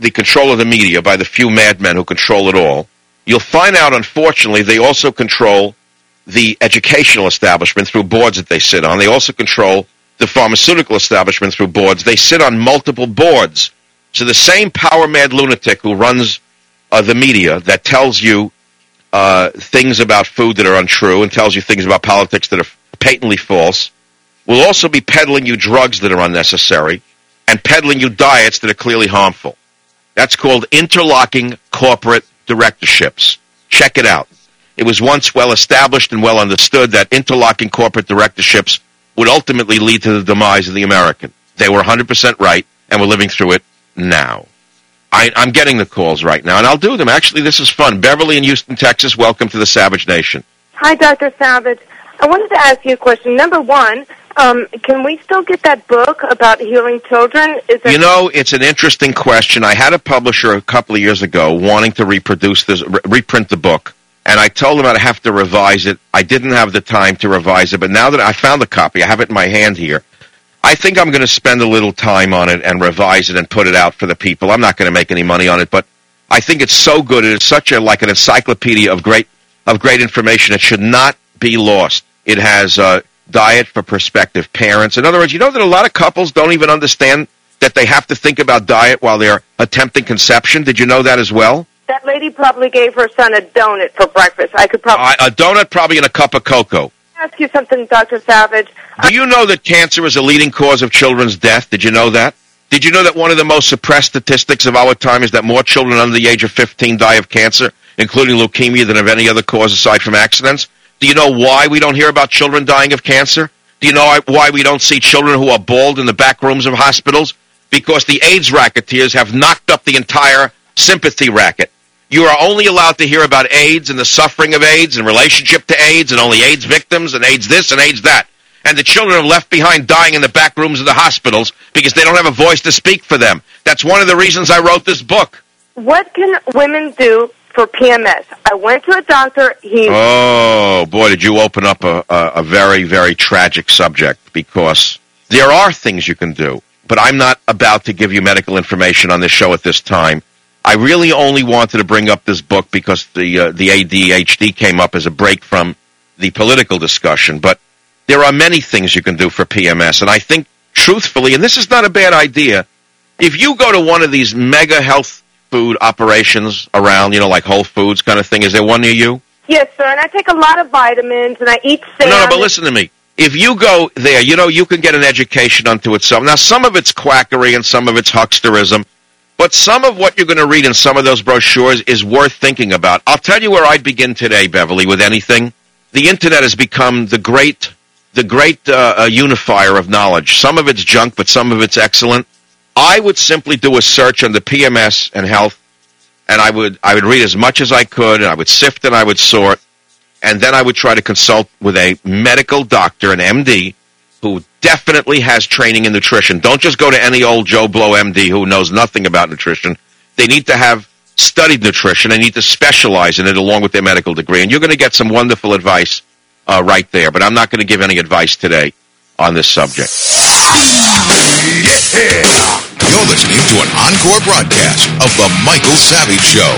the control of the media by the few madmen who control it all, you'll find out, unfortunately, they also control the educational establishment through boards that they sit on. They also control the pharmaceutical establishment through boards. They sit on multiple boards. So the same power-mad lunatic who runs uh, the media that tells you uh, things about food that are untrue and tells you things about politics that are patently false will also be peddling you drugs that are unnecessary and peddling you diets that are clearly harmful. That's called interlocking corporate directorships. Check it out. It was once well established and well understood that interlocking corporate directorships would ultimately lead to the demise of the American. They were one hundred percent right, and we're living through it now. I, I'm getting the calls right now, and I'll do them. Actually, this is fun. Beverly in Houston, Texas, welcome to the Savage Nation. Hi, Doctor Savage. I wanted to ask you a question. Number one, um, can we still get that book about healing children? Is that- you know, it's an interesting question. I had a publisher a couple of years ago wanting to reproduce this, re- reprint the book, and I told him I'd have to revise it. I didn't have the time to revise it, but now that I found the copy, I have it in my hand here. I think I'm going to spend a little time on it and revise it and put it out for the people. I'm not going to make any money on it, but I think it's so good. It is such a like an encyclopedia of great of great information. It should not be lost. It has uh, diet for prospective parents. In other words, you know that a lot of couples don't even understand that they have to think about diet while they're attempting conception. Did you know that as well? That lady probably gave her son a donut for breakfast. I could probably... Uh, a donut probably and a cup of cocoa. ask you something, Doctor Savage. Do you know that cancer is a leading cause of children's death? Did you know that? Did you know that one of the most suppressed statistics of our time is that more children under the age of fifteen die of cancer, including leukemia, than of any other cause aside from accidents? Do you know why we don't hear about children dying of cancer? Do you know why we don't see children who are bald in the back rooms of hospitals? Because the AIDS racketeers have knocked up the entire sympathy racket. You are only allowed to hear about AIDS and the suffering of AIDS and relationship to AIDS and only AIDS victims and AIDS this and AIDS that. And the children are left behind dying in the back rooms of the hospitals because they don't have a voice to speak for them. That's one of the reasons I wrote this book. What can women do for P M S? I went to a doctor. He. Oh, boy, did you open up a, a, a very, very tragic subject, because there are things you can do. But I'm not about to give you medical information on this show at this time. I really only wanted to bring up this book because the uh, the A D H D came up as a break from the political discussion. But there are many things you can do for P M S. And I think, truthfully, and this is not a bad idea, if you go to one of these mega health food operations around, you know, like Whole Foods kind of thing, is there one near you? Yes, sir, and I take a lot of vitamins, and I eat salmon. No, no, but listen to me. If you go there, you know, you can get an education unto itself. Now, some of it's quackery and some of it's hucksterism, but some of what you're going to read in some of those brochures is worth thinking about. I'll tell you where I'd begin today, Beverly, with anything. The Internet has become the great, the great uh, uh, unifier of knowledge. Some of it's junk, but some of it's excellent. I would simply do a search on the P M S and health, and I would I would read as much as I could, and I would sift and I would sort, and then I would try to consult with a medical doctor, an M D, who definitely has training in nutrition. Don't just go to any old Joe Blow M D who knows nothing about nutrition. They need to have studied nutrition. They need to specialize in it along with their medical degree, and you're going to get some wonderful advice uh, right there. But I'm not going to give any advice today on this subject. Yeah! You're listening to an encore broadcast of The Michael Savage Show.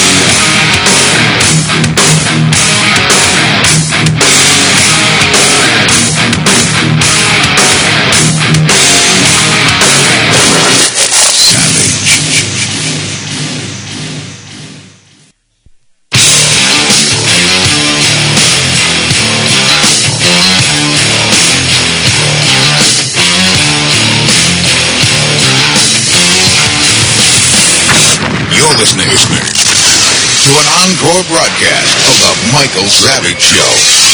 You're listening to an encore broadcast of The Michael Savage Show.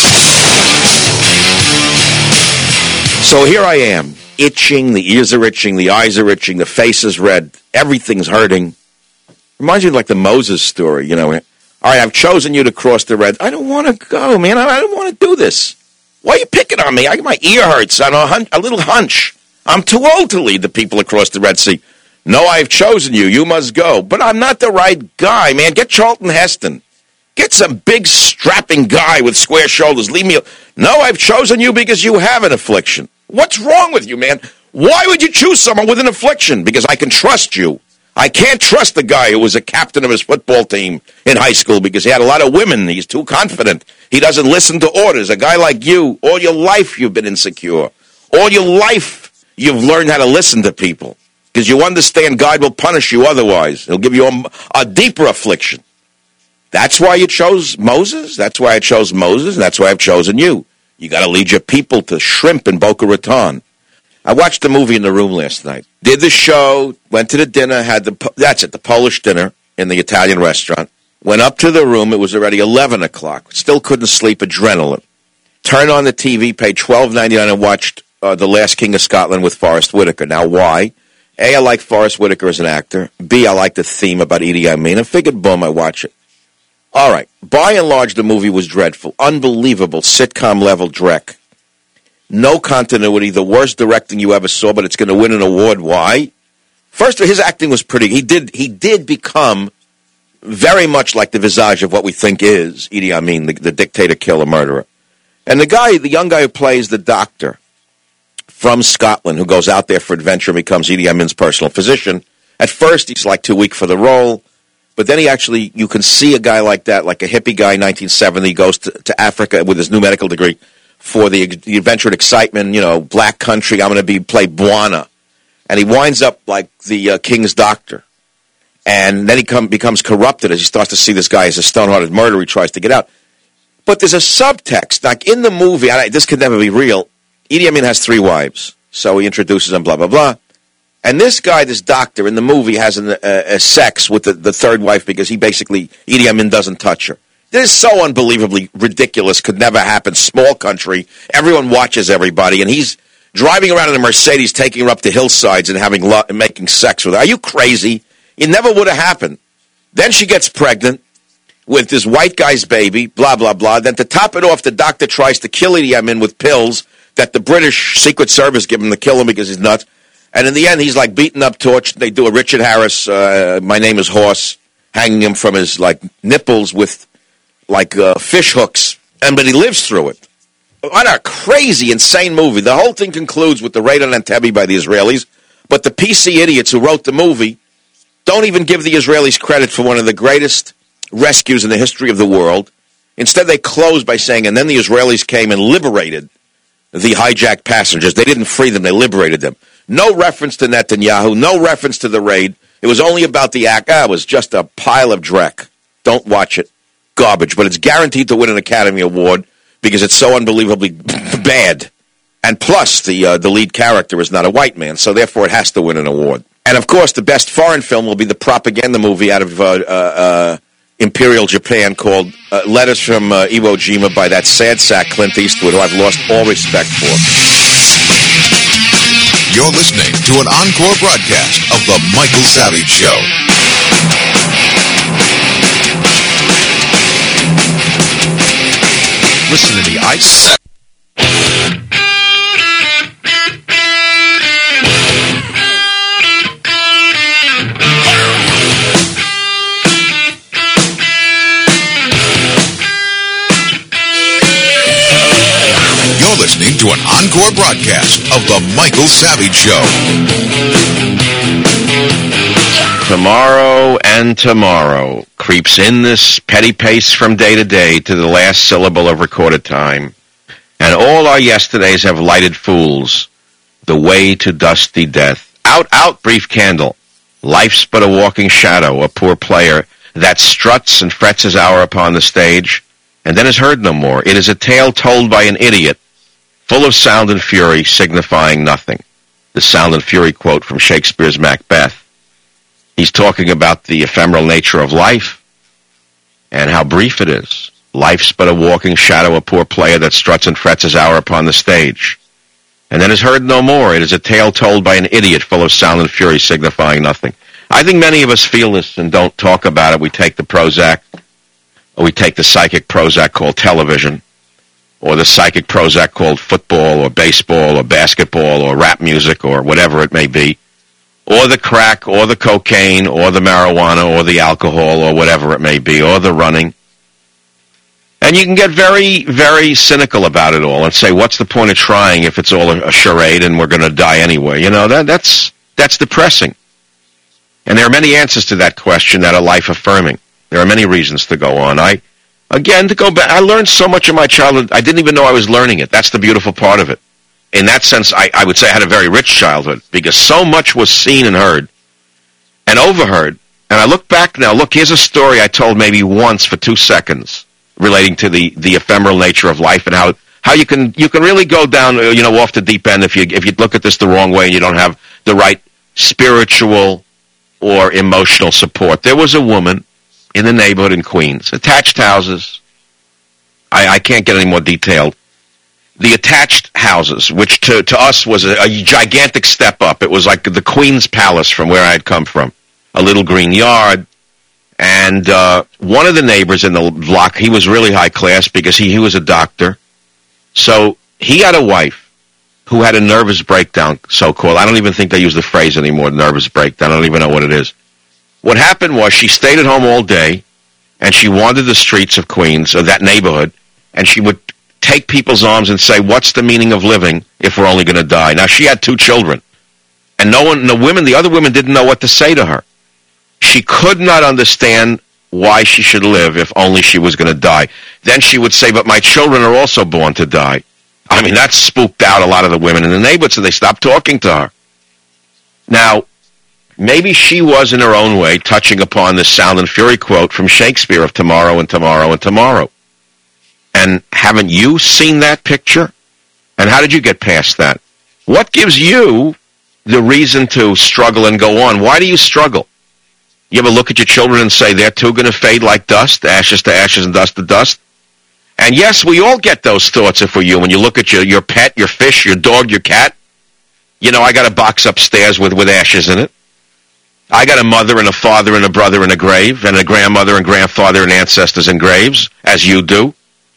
So here I am, itching, the ears are itching, the eyes are itching, the face is red, everything's hurting. Reminds me of like the Moses story, you know. All right, I've chosen you to cross the red. I don't want to go, man. I don't want to do this. Why are you picking on me? I, my ear hurts. I know a little hunch. I'm too old to lead the people across the Red Sea. No, I've chosen you. You must go. But I'm not the right guy, man. Get Charlton Heston. Get some big, strapping guy with square shoulders. Leave me. No, I've chosen you because you have an affliction. What's wrong with you, man? Why would you choose someone with an affliction? Because I can trust you. I can't trust the guy who was a captain of his football team in high school because he had a lot of women. He's too confident. He doesn't listen to orders. A guy like you, all your life you've been insecure. All your life you've learned how to listen to people because you understand God will punish you otherwise. He'll give you a, a deeper affliction. That's why you chose Moses. That's why I chose Moses, and that's why I've chosen you. You got to lead your people to shrimp in Boca Raton. I watched the movie in the room last night. Did the show, went to the dinner, had the, that's it, the Polish dinner in the Italian restaurant. Went up to the room, it was already eleven o'clock. Still couldn't sleep, adrenaline. Turned on the T V, paid twelve ninety-nine and watched uh, The Last King of Scotland with Forrest Whitaker. Now, why? A, I like Forrest Whitaker as an actor. B, I like the theme about Idi Amin. I figured, boom, I watch it. All right. By and large, the movie was dreadful. Unbelievable. Sitcom-level dreck. No continuity. The worst directing you ever saw, but it's going to win an award. Why? First, his acting was pretty. He did he did become very much like the visage of what we think is Idi Amin, the, the dictator, killer, murderer. And the guy, the young guy who plays the doctor from Scotland, who goes out there for adventure and becomes Idi Amin's personal physician, at first he's like too weak for the role. But then he actually, you can see a guy like that, like a hippie guy in nineteen seventy, goes to, to Africa with his new medical degree for the, the adventure and excitement, you know, black country, I'm going to be play Bwana. And he winds up like the uh, king's doctor. And then he come, becomes corrupted as he starts to see this guy as a stone-hearted murderer. He tries to get out. But there's a subtext. Like in the movie, I, this could never be real, Idi Amin has three wives. So he introduces them, blah, blah, blah. And this guy, this doctor in the movie, has an, uh, a sex with the, the third wife because he basically, Idi Amin doesn't touch her. This is so unbelievably ridiculous, could never happen. Small country, everyone watches everybody, and he's driving around in a Mercedes, taking her up to hillsides and having lo- and making sex with her. Are you crazy? It never would have happened. Then she gets pregnant with this white guy's baby, blah, blah, blah. Then to top it off, the doctor tries to kill Idi Amin with pills that the British Secret Service give him to kill him because he's nuts. And in the end, he's like beaten up, torched. They do a Richard Harris, uh, My Name is Horse, hanging him from his like nipples with like uh, fish hooks. And but he lives through it. What a crazy, insane movie. The whole thing concludes with the raid on Entebbe by the Israelis. But the P C idiots who wrote the movie don't even give the Israelis credit for one of the greatest rescues in the history of the world. Instead, they close by saying, and then the Israelis came and liberated the hijacked passengers. They didn't free them, they liberated them. No reference to Netanyahu, no reference to the raid. It was only about the act. Ah, it was just a pile of dreck. Don't watch it. Garbage. But it's guaranteed to win an Academy Award because it's so unbelievably bad. And plus, the uh, the lead character is not a white man, so therefore it has to win an award. And of course, the best foreign film will be the propaganda movie out of uh, uh, uh, Imperial Japan called uh, Letters from uh, Iwo Jima by that sad sack Clint Eastwood, who I've lost all respect for. You're listening to an encore broadcast of The Michael Savage Show. Listen to me, I said. You're listening to an encore broadcast of The Michael Savage Show. Tomorrow and tomorrow creeps in this petty pace from day to day to the last syllable of recorded time. And all our yesterdays have lighted fools, the way to dusty death. Out, out, brief candle. Life's but a walking shadow, a poor player that struts and frets his hour upon the stage, and then is heard no more. It is a tale told by an idiot, full of sound and fury, signifying nothing. The sound and fury quote from Shakespeare's Macbeth. He's talking about the ephemeral nature of life and how brief it is. Life's but a walking shadow, a poor player that struts and frets his hour upon the stage, and then is heard no more. It is a tale told by an idiot, full of sound and fury, signifying nothing. I think many of us feel this and don't talk about it. We take the Prozac, or we take the psychic Prozac called television, or the psychic Prozac called football, or baseball, or basketball, or rap music, or whatever it may be, or the crack, or the cocaine, or the marijuana, or the alcohol, or whatever it may be, or the running. And you can get very, very cynical about it all and say, what's the point of trying if it's all a charade and we're going to die anyway? You know, that, that's that's depressing. And there are many answers to that question that are life-affirming. There are many reasons to go on. I, again, to go back, I learned so much in my childhood, I didn't even know I was learning it. That's the beautiful part of it. In that sense, I, I would say I had a very rich childhood, because so much was seen and heard and overheard. And I look back now, look, here's a story I told maybe once for two seconds relating to the, the ephemeral nature of life and how, how you can you can really go down, you know, off the deep end if you if you look at this the wrong way and you don't have the right spiritual or emotional support. There was a woman in the neighborhood in Queens, attached houses. I, I can't get any more detailed. The attached houses, which to, to us was a, a gigantic step up. It was like the Queen's Palace from where I had come from. A little green yard. And uh, one of the neighbors in the block, he was really high class because he, he was a doctor. So he had a wife who had a nervous breakdown, so-called. I don't even think they use the phrase anymore, nervous breakdown. I don't even know what it is. What happened was she stayed at home all day, and she wandered the streets of Queens, of that neighborhood, and she would take people's arms and say, what's the meaning of living if we're only going to die? Now, she had two children, and no one, the women, the other women didn't know what to say to her. She could not understand why she should live if only she was going to die. Then she would say, but my children are also born to die. I mean, that spooked out a lot of the women in the neighborhood, so they stopped talking to her. Now, maybe she was, in her own way, touching upon this Sound and Fury quote from Shakespeare of tomorrow and tomorrow and tomorrow. And haven't you seen that picture? And how did you get past that? What gives you the reason to struggle and go on? Why do you struggle? You ever look at your children and say, they're too going to fade like dust, ashes to ashes and dust to dust? And yes, we all get those thoughts if we're you. When you look at your, your pet, your fish, your dog, your cat, you know, I got a box upstairs with, with ashes in it. I got a mother and a father and a brother in a grave, and a grandmother and grandfather and ancestors in graves, as you do.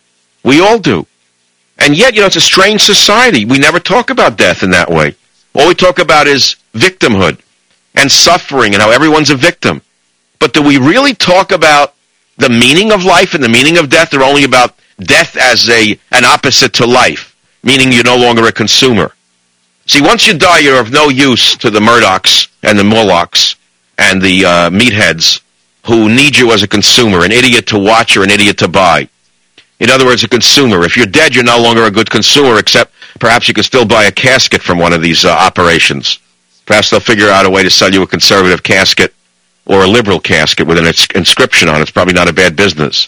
We all do. And yet, you know, it's a strange society. We never talk about death in that way. All we talk about is victimhood and suffering and how everyone's a victim. But do we really talk about the meaning of life and the meaning of death, or only about death as a an opposite to life, meaning you're no longer a consumer? See, once you die, you're of no use to the Murdochs and the Morlocks and the uh, meatheads who need you as a consumer, an idiot to watch or an idiot to buy. In other words, a consumer. If you're dead, you're no longer a good consumer, except perhaps you can still buy a casket from one of these uh, operations. Perhaps they'll figure out a way to sell you a conservative casket or a liberal casket with an ins- inscription on it. It's probably not a bad business,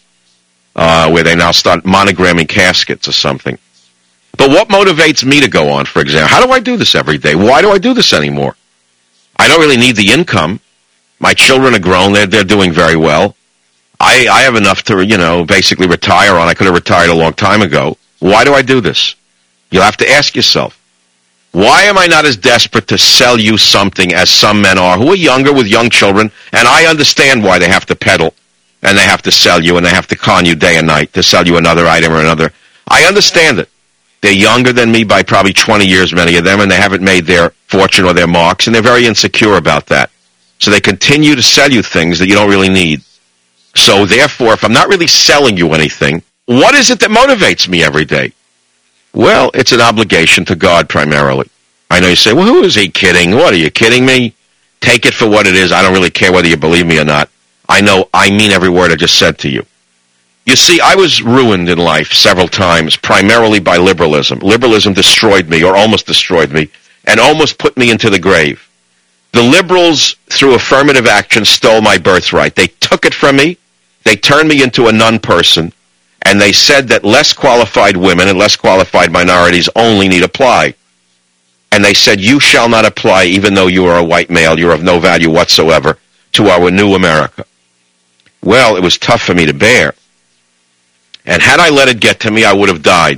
uh, where they now start monogramming caskets or something. But what motivates me to go on, for example? How do I do this every day? Why do I do this anymore? I don't really need the income. My children are grown. They're, they're doing very well. I, I have enough to, you know, basically retire on. I could have retired a long time ago. Why do I do this? You'll have to ask yourself, why am I not as desperate to sell you something as some men are who are younger with young children? And I understand why they have to peddle and they have to sell you and they have to con you day and night to sell you another item or another. I understand it. They're younger than me by probably twenty years, many of them, and they haven't made their fortune or their marks, and they're very insecure about that. So they continue to sell you things that you don't really need. So therefore, if I'm not really selling you anything, what is it that motivates me every day? Well, it's an obligation to God primarily. I know you say, well, who is he kidding? What, are you kidding me? Take it for what it is. I don't really care whether you believe me or not. I know I mean every word I just said to you. You see, I was ruined in life several times, primarily by liberalism. Liberalism destroyed me, or almost destroyed me, and almost put me into the grave. The liberals, through affirmative action, stole my birthright. They took it from me. They turned me into a non-person, and they said that less qualified women and less qualified minorities only need apply. And they said, you shall not apply even though you are a white male. You're of no value whatsoever to our new America. Well, it was tough for me to bear. And had I let it get to me, I would have died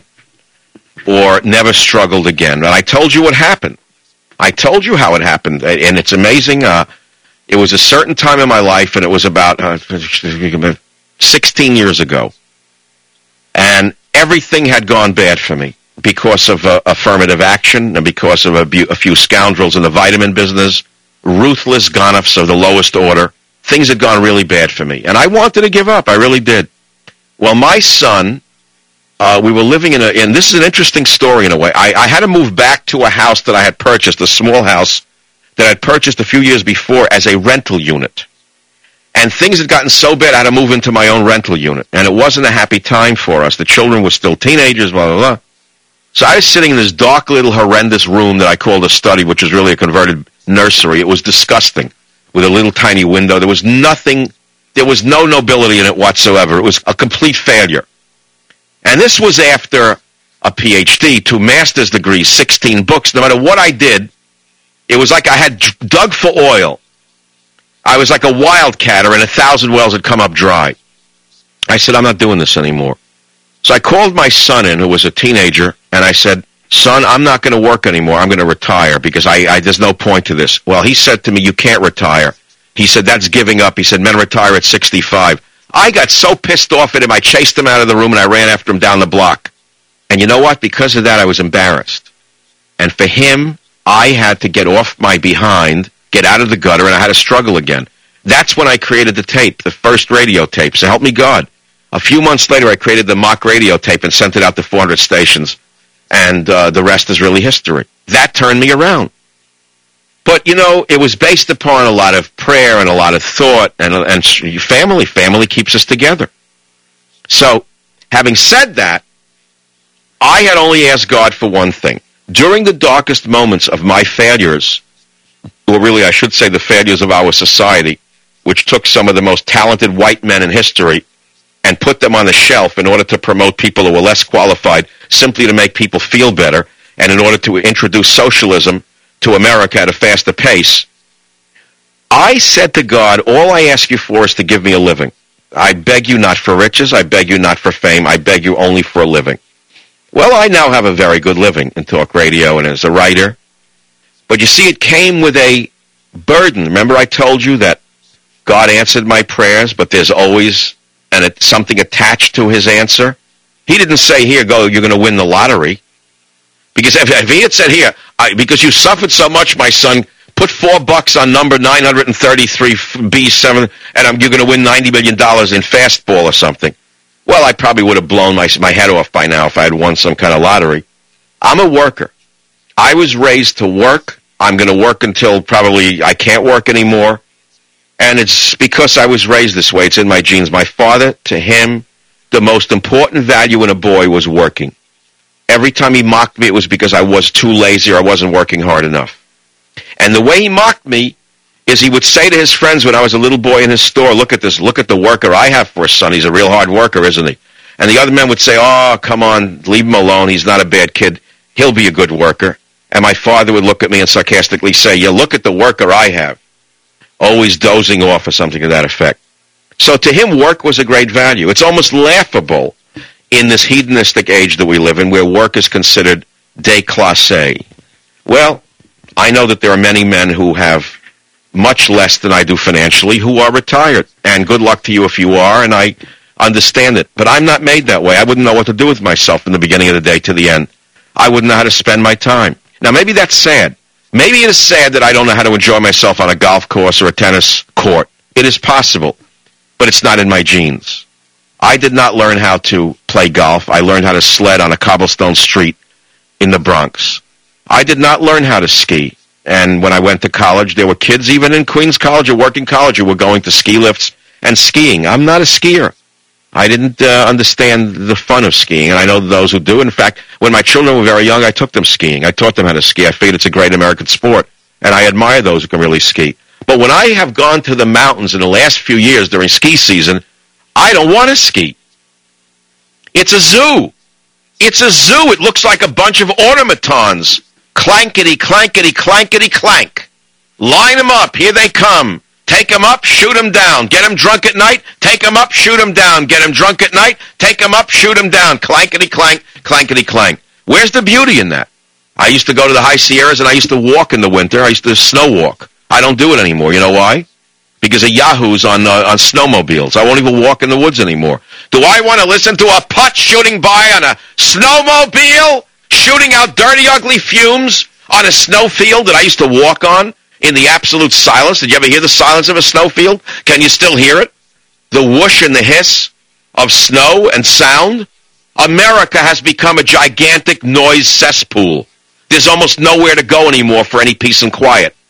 or never struggled again. And I told you what happened. I told you how it happened. And it's amazing. Uh, it was a certain time in my life, and it was about uh, sixteen years ago. And everything had gone bad for me because of uh, affirmative action and because of a, bu- a few scoundrels in the vitamin business, ruthless gonoffs of the lowest order. Things had gone really bad for me. And I wanted to give up. I really did. Well, my son, uh, we were living in a, and this is an interesting story in a way. I, I had to move back to a house that I had purchased, a small house that I'd purchased a few years before as a rental unit. And things had gotten so bad I had to move into my own rental unit. And it wasn't a happy time for us. The children were still teenagers, blah, blah, blah. So I was sitting in this dark little horrendous room that I called a study, which was really a converted nursery. It was disgusting, with a little tiny window. There was nothing, there was no nobility in it whatsoever. It was a complete failure. And this was after a P H D, two master's degrees, sixteen books. No matter what I did, it was like I had dug for oil. I was like a wildcatter, and a thousand wells had come up dry. I said, I'm not doing this anymore. So I called my son in, who was a teenager, and I said, son, I'm not going to work anymore. I'm going to retire because I, I there's no point to this. Well, he said to me, you can't retire. He said, that's giving up. He said, men retire at sixty-five. I got so pissed off at him, I chased him out of the room, and I ran after him down the block. And you know what? Because of that, I was embarrassed. And for him, I had to get off my behind, get out of the gutter, and I had to struggle again. That's when I created the tape, the first radio tape. So help me God. A few months later, I created the mock radio tape and sent it out to four hundred stations. And uh, the rest is really history. That turned me around. But, you know, it was based upon a lot of prayer and a lot of thought and, and family. Family keeps us together. So, having said that, I had only asked God for one thing. During the darkest moments of my failures, or really I should say the failures of our society, which took some of the most talented white men in history and put them on the shelf in order to promote people who were less qualified, simply to make people feel better, and in order to introduce socialism to America at a faster pace, I said to God, all I ask you for is to give me a living. I beg you not for riches, I beg you not for fame, I beg you only for a living. Well, I now have a very good living in talk radio and as a writer. But you see, it came with a burden. Remember I told you that God answered my prayers, but there's always and it, something attached to his answer? He didn't say, here, go, you're going to win the lottery. Because if, if he had said, here, I, because you suffered so much, my son, put four bucks on number nine hundred thirty-three B seven, and I'm, you're going to win ninety million dollars in fastball or something. Well, I probably would have blown my, my head off by now if I had won some kind of lottery. I'm a worker. I was raised to work. I'm going to work until probably I can't work anymore. And it's because I was raised this way. It's in my genes. My father, to him, the most important value in a boy was working. Every time he mocked me, it was because I was too lazy or I wasn't working hard enough. And the way he mocked me is he would say to his friends when I was a little boy in his store, look at this, look at the worker I have for a son. He's a real hard worker, isn't he? And the other men would say, oh, come on, leave him alone. He's not a bad kid. He'll be a good worker. And my father would look at me and sarcastically say, yeah, look at the worker I have. Always dozing off or something to that effect. So to him, work was a great value. It's almost laughable in this hedonistic age that we live in where work is considered déclassé. Well, I know that there are many men who have much less than I do financially who are retired. And good luck to you if you are, and I understand it. But I'm not made that way. I wouldn't know what to do with myself from the beginning of the day to the end. I wouldn't know how to spend my time. Now, maybe that's sad. Maybe it is sad that I don't know how to enjoy myself on a golf course or a tennis court. It is possible, but it's not in my genes. I did not learn how to play golf. I learned how to sled on a cobblestone street in the Bronx. I did not learn how to ski. And when I went to college, there were kids even in Queens College or working college who were going to ski lifts and skiing. I'm not a skier. I didn't uh, understand the fun of skiing, and I know those who do. In fact, when my children were very young, I took them skiing. I taught them how to ski. I figured it's a great American sport, and I admire those who can really ski. But when I have gone to the mountains in the last few years during ski season, I don't want to ski. It's a zoo. It's a zoo. It looks like a bunch of automatons. Clankety, clankety, clankety, clank. Line them up. Here they come. Take them up, shoot them down. Get them drunk at night. Take them up, shoot them down. Get them drunk at night. Take them up, shoot them down. Clankety, clank, clankety, clank. Where's the beauty in that? I used to go to the high Sierras and I used to walk in the winter. I used to snow walk. I don't do it anymore. You know why? Because of yahoos on uh, on snowmobiles. I won't even walk in the woods anymore. Do I want to listen to a putt shooting by on a snowmobile, shooting out dirty, ugly fumes on a snowfield that I used to walk on in the absolute silence? Did you ever hear the silence of a snowfield? Can you still hear it? The whoosh and the hiss of snow and sound? America has become a gigantic noise cesspool. There's almost nowhere to go anymore for any peace and quiet.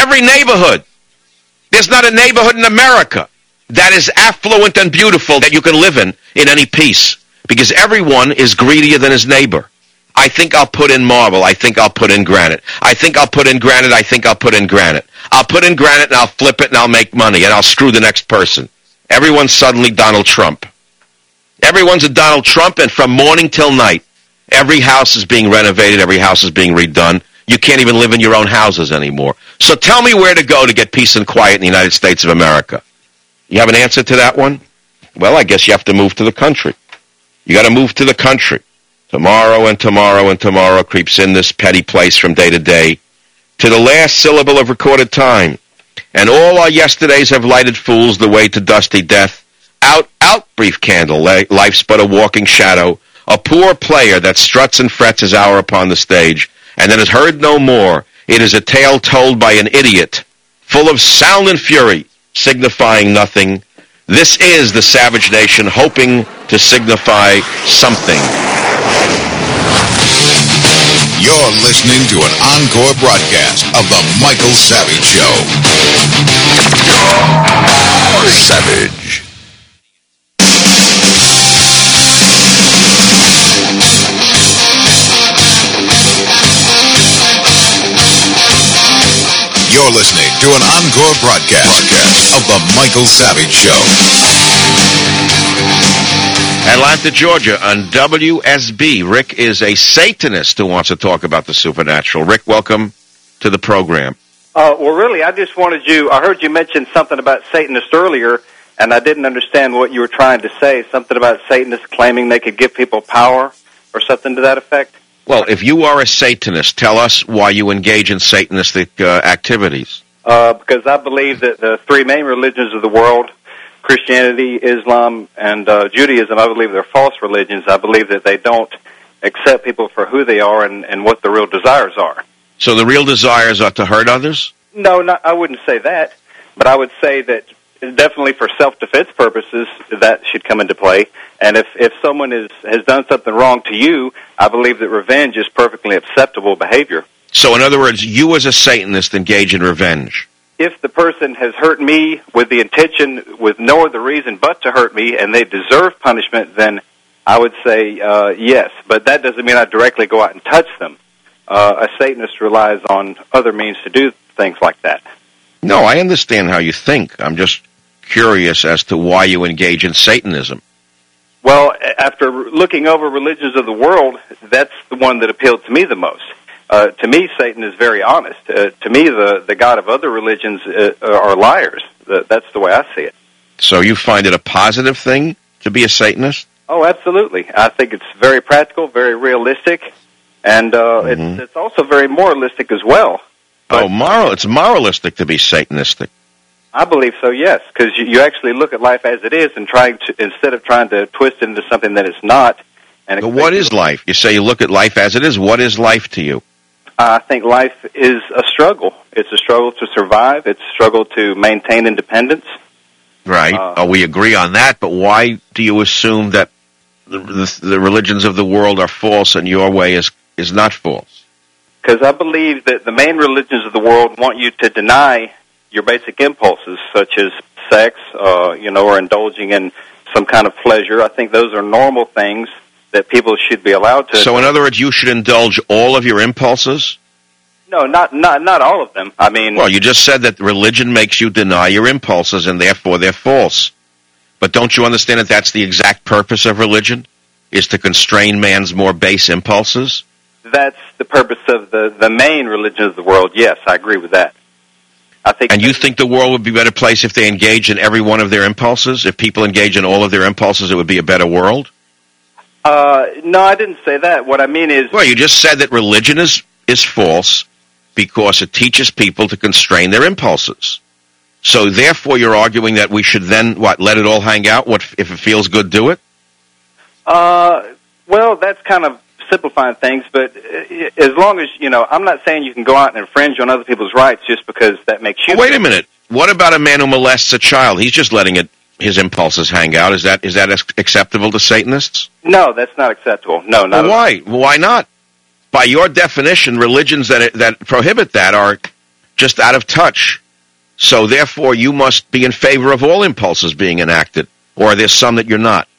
every neighborhood. There's not a neighborhood in America that is affluent and beautiful that you can live in in any peace, because everyone is greedier than his neighbor. I think I'll put in marble. I think I'll put in granite. I think I'll put in granite. I think I'll put in granite. I'll put in granite and I'll flip it and I'll make money and I'll screw the next person. Everyone's suddenly Donald Trump. Everyone's a Donald Trump, and from morning till night, every house is being renovated. Every house is being redone. You can't even live in your own houses anymore. So tell me where to go to get peace and quiet in the United States of America. You have an answer to that one? Well, I guess you have to move to the country. You got to move to the country. Tomorrow and tomorrow and tomorrow creeps in this petty place from day to day, to the last syllable of recorded time. And all our yesterdays have lighted fools the way to dusty death. Out, out, brief candle, life's but a walking shadow, a poor player that struts and frets his hour upon the stage, and then is heard no more. It is a tale told by an idiot, full of sound and fury, signifying nothing. This is the Savage Nation, hoping to signify something. You're listening to an encore broadcast of The Michael Savage Show. Savage. You're listening to an encore broadcast of The Michael Savage Show. Atlanta, Georgia, on W S B. Rick is a Satanist who wants to talk about the supernatural. Rick, welcome to the program. Uh, well, really, I just wanted you, I heard you mention something about Satanists earlier, and I didn't understand what you were trying to say. Something about Satanists claiming they could give people power or something to that effect? Well, if you are a Satanist, tell us why you engage in Satanistic uh, activities. Uh, because I believe that the three main religions of the world, Christianity, Islam, and uh, Judaism, I believe they're false religions. I believe that they don't accept people for who they are and, and what the real desires are. So the real desires are to hurt others? No, not, I wouldn't say that, but I would say that definitely for self-defense purposes, that should come into play. And if, if someone is, has done something wrong to you, I believe that revenge is perfectly acceptable behavior. So in other words, you as a Satanist engage in revenge? If the person has hurt me with the intention, with no other reason but to hurt me, and they deserve punishment, then I would say uh, yes. But that doesn't mean I directly go out and touch them. Uh, a Satanist relies on other means to do things like that. No, I understand how you think. I'm just curious as to why you engage in Satanism. Well, after looking over religions of the world, that's the one that appealed to me the most. Uh, to me, Satan is very honest. Uh, to me, the, the God of other religions uh, are liars. Uh, that's the way I see it. So you find it a positive thing to be a Satanist? Oh, absolutely. I think it's very practical, very realistic, and uh, mm-hmm. it's, it's also very moralistic as well. But oh, moral! It's moralistic to be Satanistic. I believe so, yes, because you, you actually look at life as it is, and trying to instead of trying to twist it into something that it's not. And but what is life? You say you look at life as it is. What is life to you? I think life is a struggle. It's a struggle to survive. It's a struggle to maintain independence. Right. Uh, oh, we agree on that. But why do you assume that the, the, the religions of the world are false and your way is is not false? Because I believe that the main religions of the world want you to deny your basic impulses, such as sex, uh, you know, or indulging in some kind of pleasure. I think those are normal things that people should be allowed to. So, in other words, you should indulge all of your impulses? No, not not not all of them. I mean, well, you just said that religion makes you deny your impulses, and therefore they're false. But don't you understand that that's the exact purpose of religion, is to constrain man's more base impulses? That's the purpose of the, the main religion of the world, yes, I agree with that. I think. And you think the world would be a better place if they engaged in every one of their impulses? If people engage in all of their impulses, it would be a better world? Uh, no, I didn't say that. What I mean is... Well, you just said that religion is, is false because it teaches people to constrain their impulses. So therefore you're arguing that we should then, what, let it all hang out? What, if it feels good, do it? Uh, well, that's kind of simplifying things, but as long as, you know, I'm not saying you can go out and infringe on other people's rights just because that makes you... Oh, wait a minute. What about a man who molests a child? He's just letting it his impulses hang out. Is that is that acceptable to Satanists? No, that's not acceptable. No, not well, why? Well, why not? By your definition, religions that that prohibit that are just out of touch. So therefore, you must be in favor of all impulses being enacted, or are there some that you're not?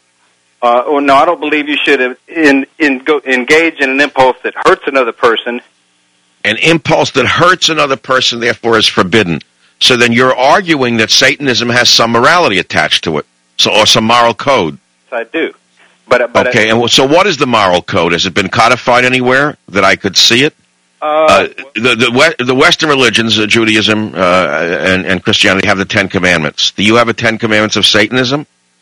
Uh, well, no, I don't believe you should in, in go, engage in an impulse that hurts another person. An impulse that hurts another person, therefore, is forbidden. So then you're arguing that Satanism has some morality attached to it, so or some moral code. I do. But, but okay, I, and so what is the moral code? Has it been codified anywhere that I could see it? Uh, uh, the, the, the Western religions, uh, Judaism uh, and, and Christianity, have the Ten Commandments. Do you have a Ten Commandments of Satanism?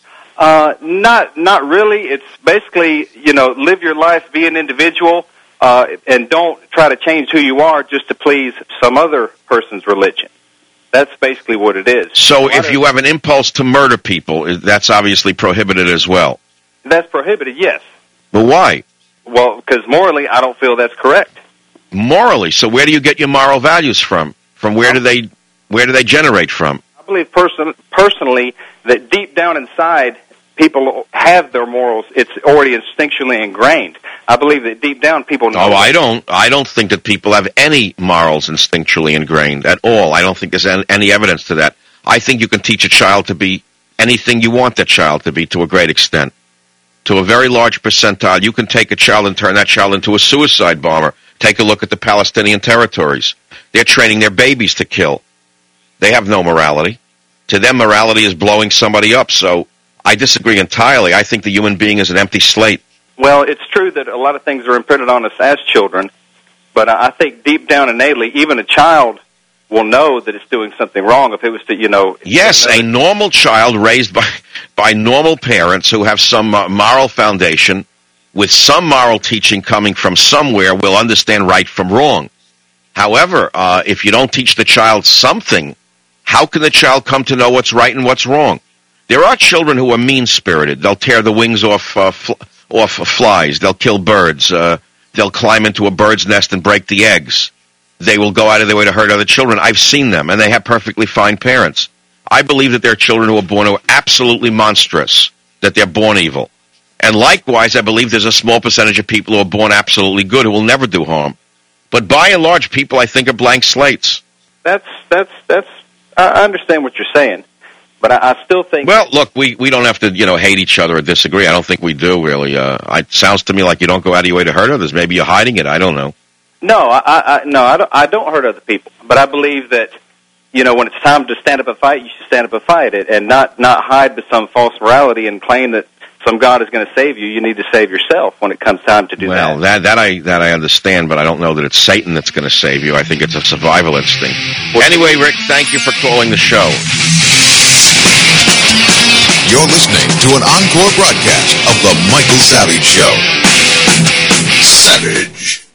Uh, not not really. It's basically, you know, live your life, be an individual, uh, and don't try to change who you are just to please some other person's religion. That's basically what it is. So if you have an impulse to murder people, that's obviously prohibited as well. That's prohibited, yes. But why? Well, because morally, I don't feel that's correct. Morally? So where do you get your moral values from? From where do they where do they generate from? I believe person, personally that deep down inside, people have their morals. It's already instinctually ingrained. I believe that deep down people know. Oh, I don't. I don't think that people have any morals instinctually ingrained at all. I don't think there's any evidence to that. I think you can teach a child to be anything you want that child to be to a great extent. To a very large percentile, you can take a child and turn that child into a suicide bomber. Take a look at the Palestinian territories. They're training their babies to kill. They have no morality. To them, morality is blowing somebody up. So I disagree entirely. I think the human being is an empty slate. Well, it's true that a lot of things are imprinted on us as children, but I think deep down innately, even a child will know that it's doing something wrong if it was to, you know... Yes, a normal child raised by, by normal parents who have some uh, moral foundation with some moral teaching coming from somewhere will understand right from wrong. However, uh, if you don't teach the child something, how can the child come to know what's right and what's wrong? There are children who are mean-spirited. They'll tear the wings off uh, fl- off flies. They'll kill birds. Uh, they'll climb into a bird's nest and break the eggs. They will go out of their way to hurt other children. I've seen them, and they have perfectly fine parents. I believe that there are children who are born who are absolutely monstrous, that they're born evil. And likewise, I believe there's a small percentage of people who are born absolutely good who will never do harm. But by and large, people, I think, are blank slates. That's, that's, that's, I understand what you're saying. But I, I still think... Well, look, we, we don't have to, you know, hate each other or disagree. I don't think we do, really. Uh, it sounds to me like you don't go out of your way to hurt others. Maybe you're hiding it. I don't know. No, I, I, no, I don't, I don't hurt other people. But I believe that, you know, when it's time to stand up and fight, you should stand up and fight it and not, not hide with some false morality and claim that some God is going to save you. You need to save yourself when it comes time to do well, that. Well, that, that, I, that I understand, but I don't know that it's Satan that's going to save you. I think it's a survival instinct. Well, anyway, Rick, thank you for calling the show. You're listening to an encore broadcast of The Michael Savage Show. Savage.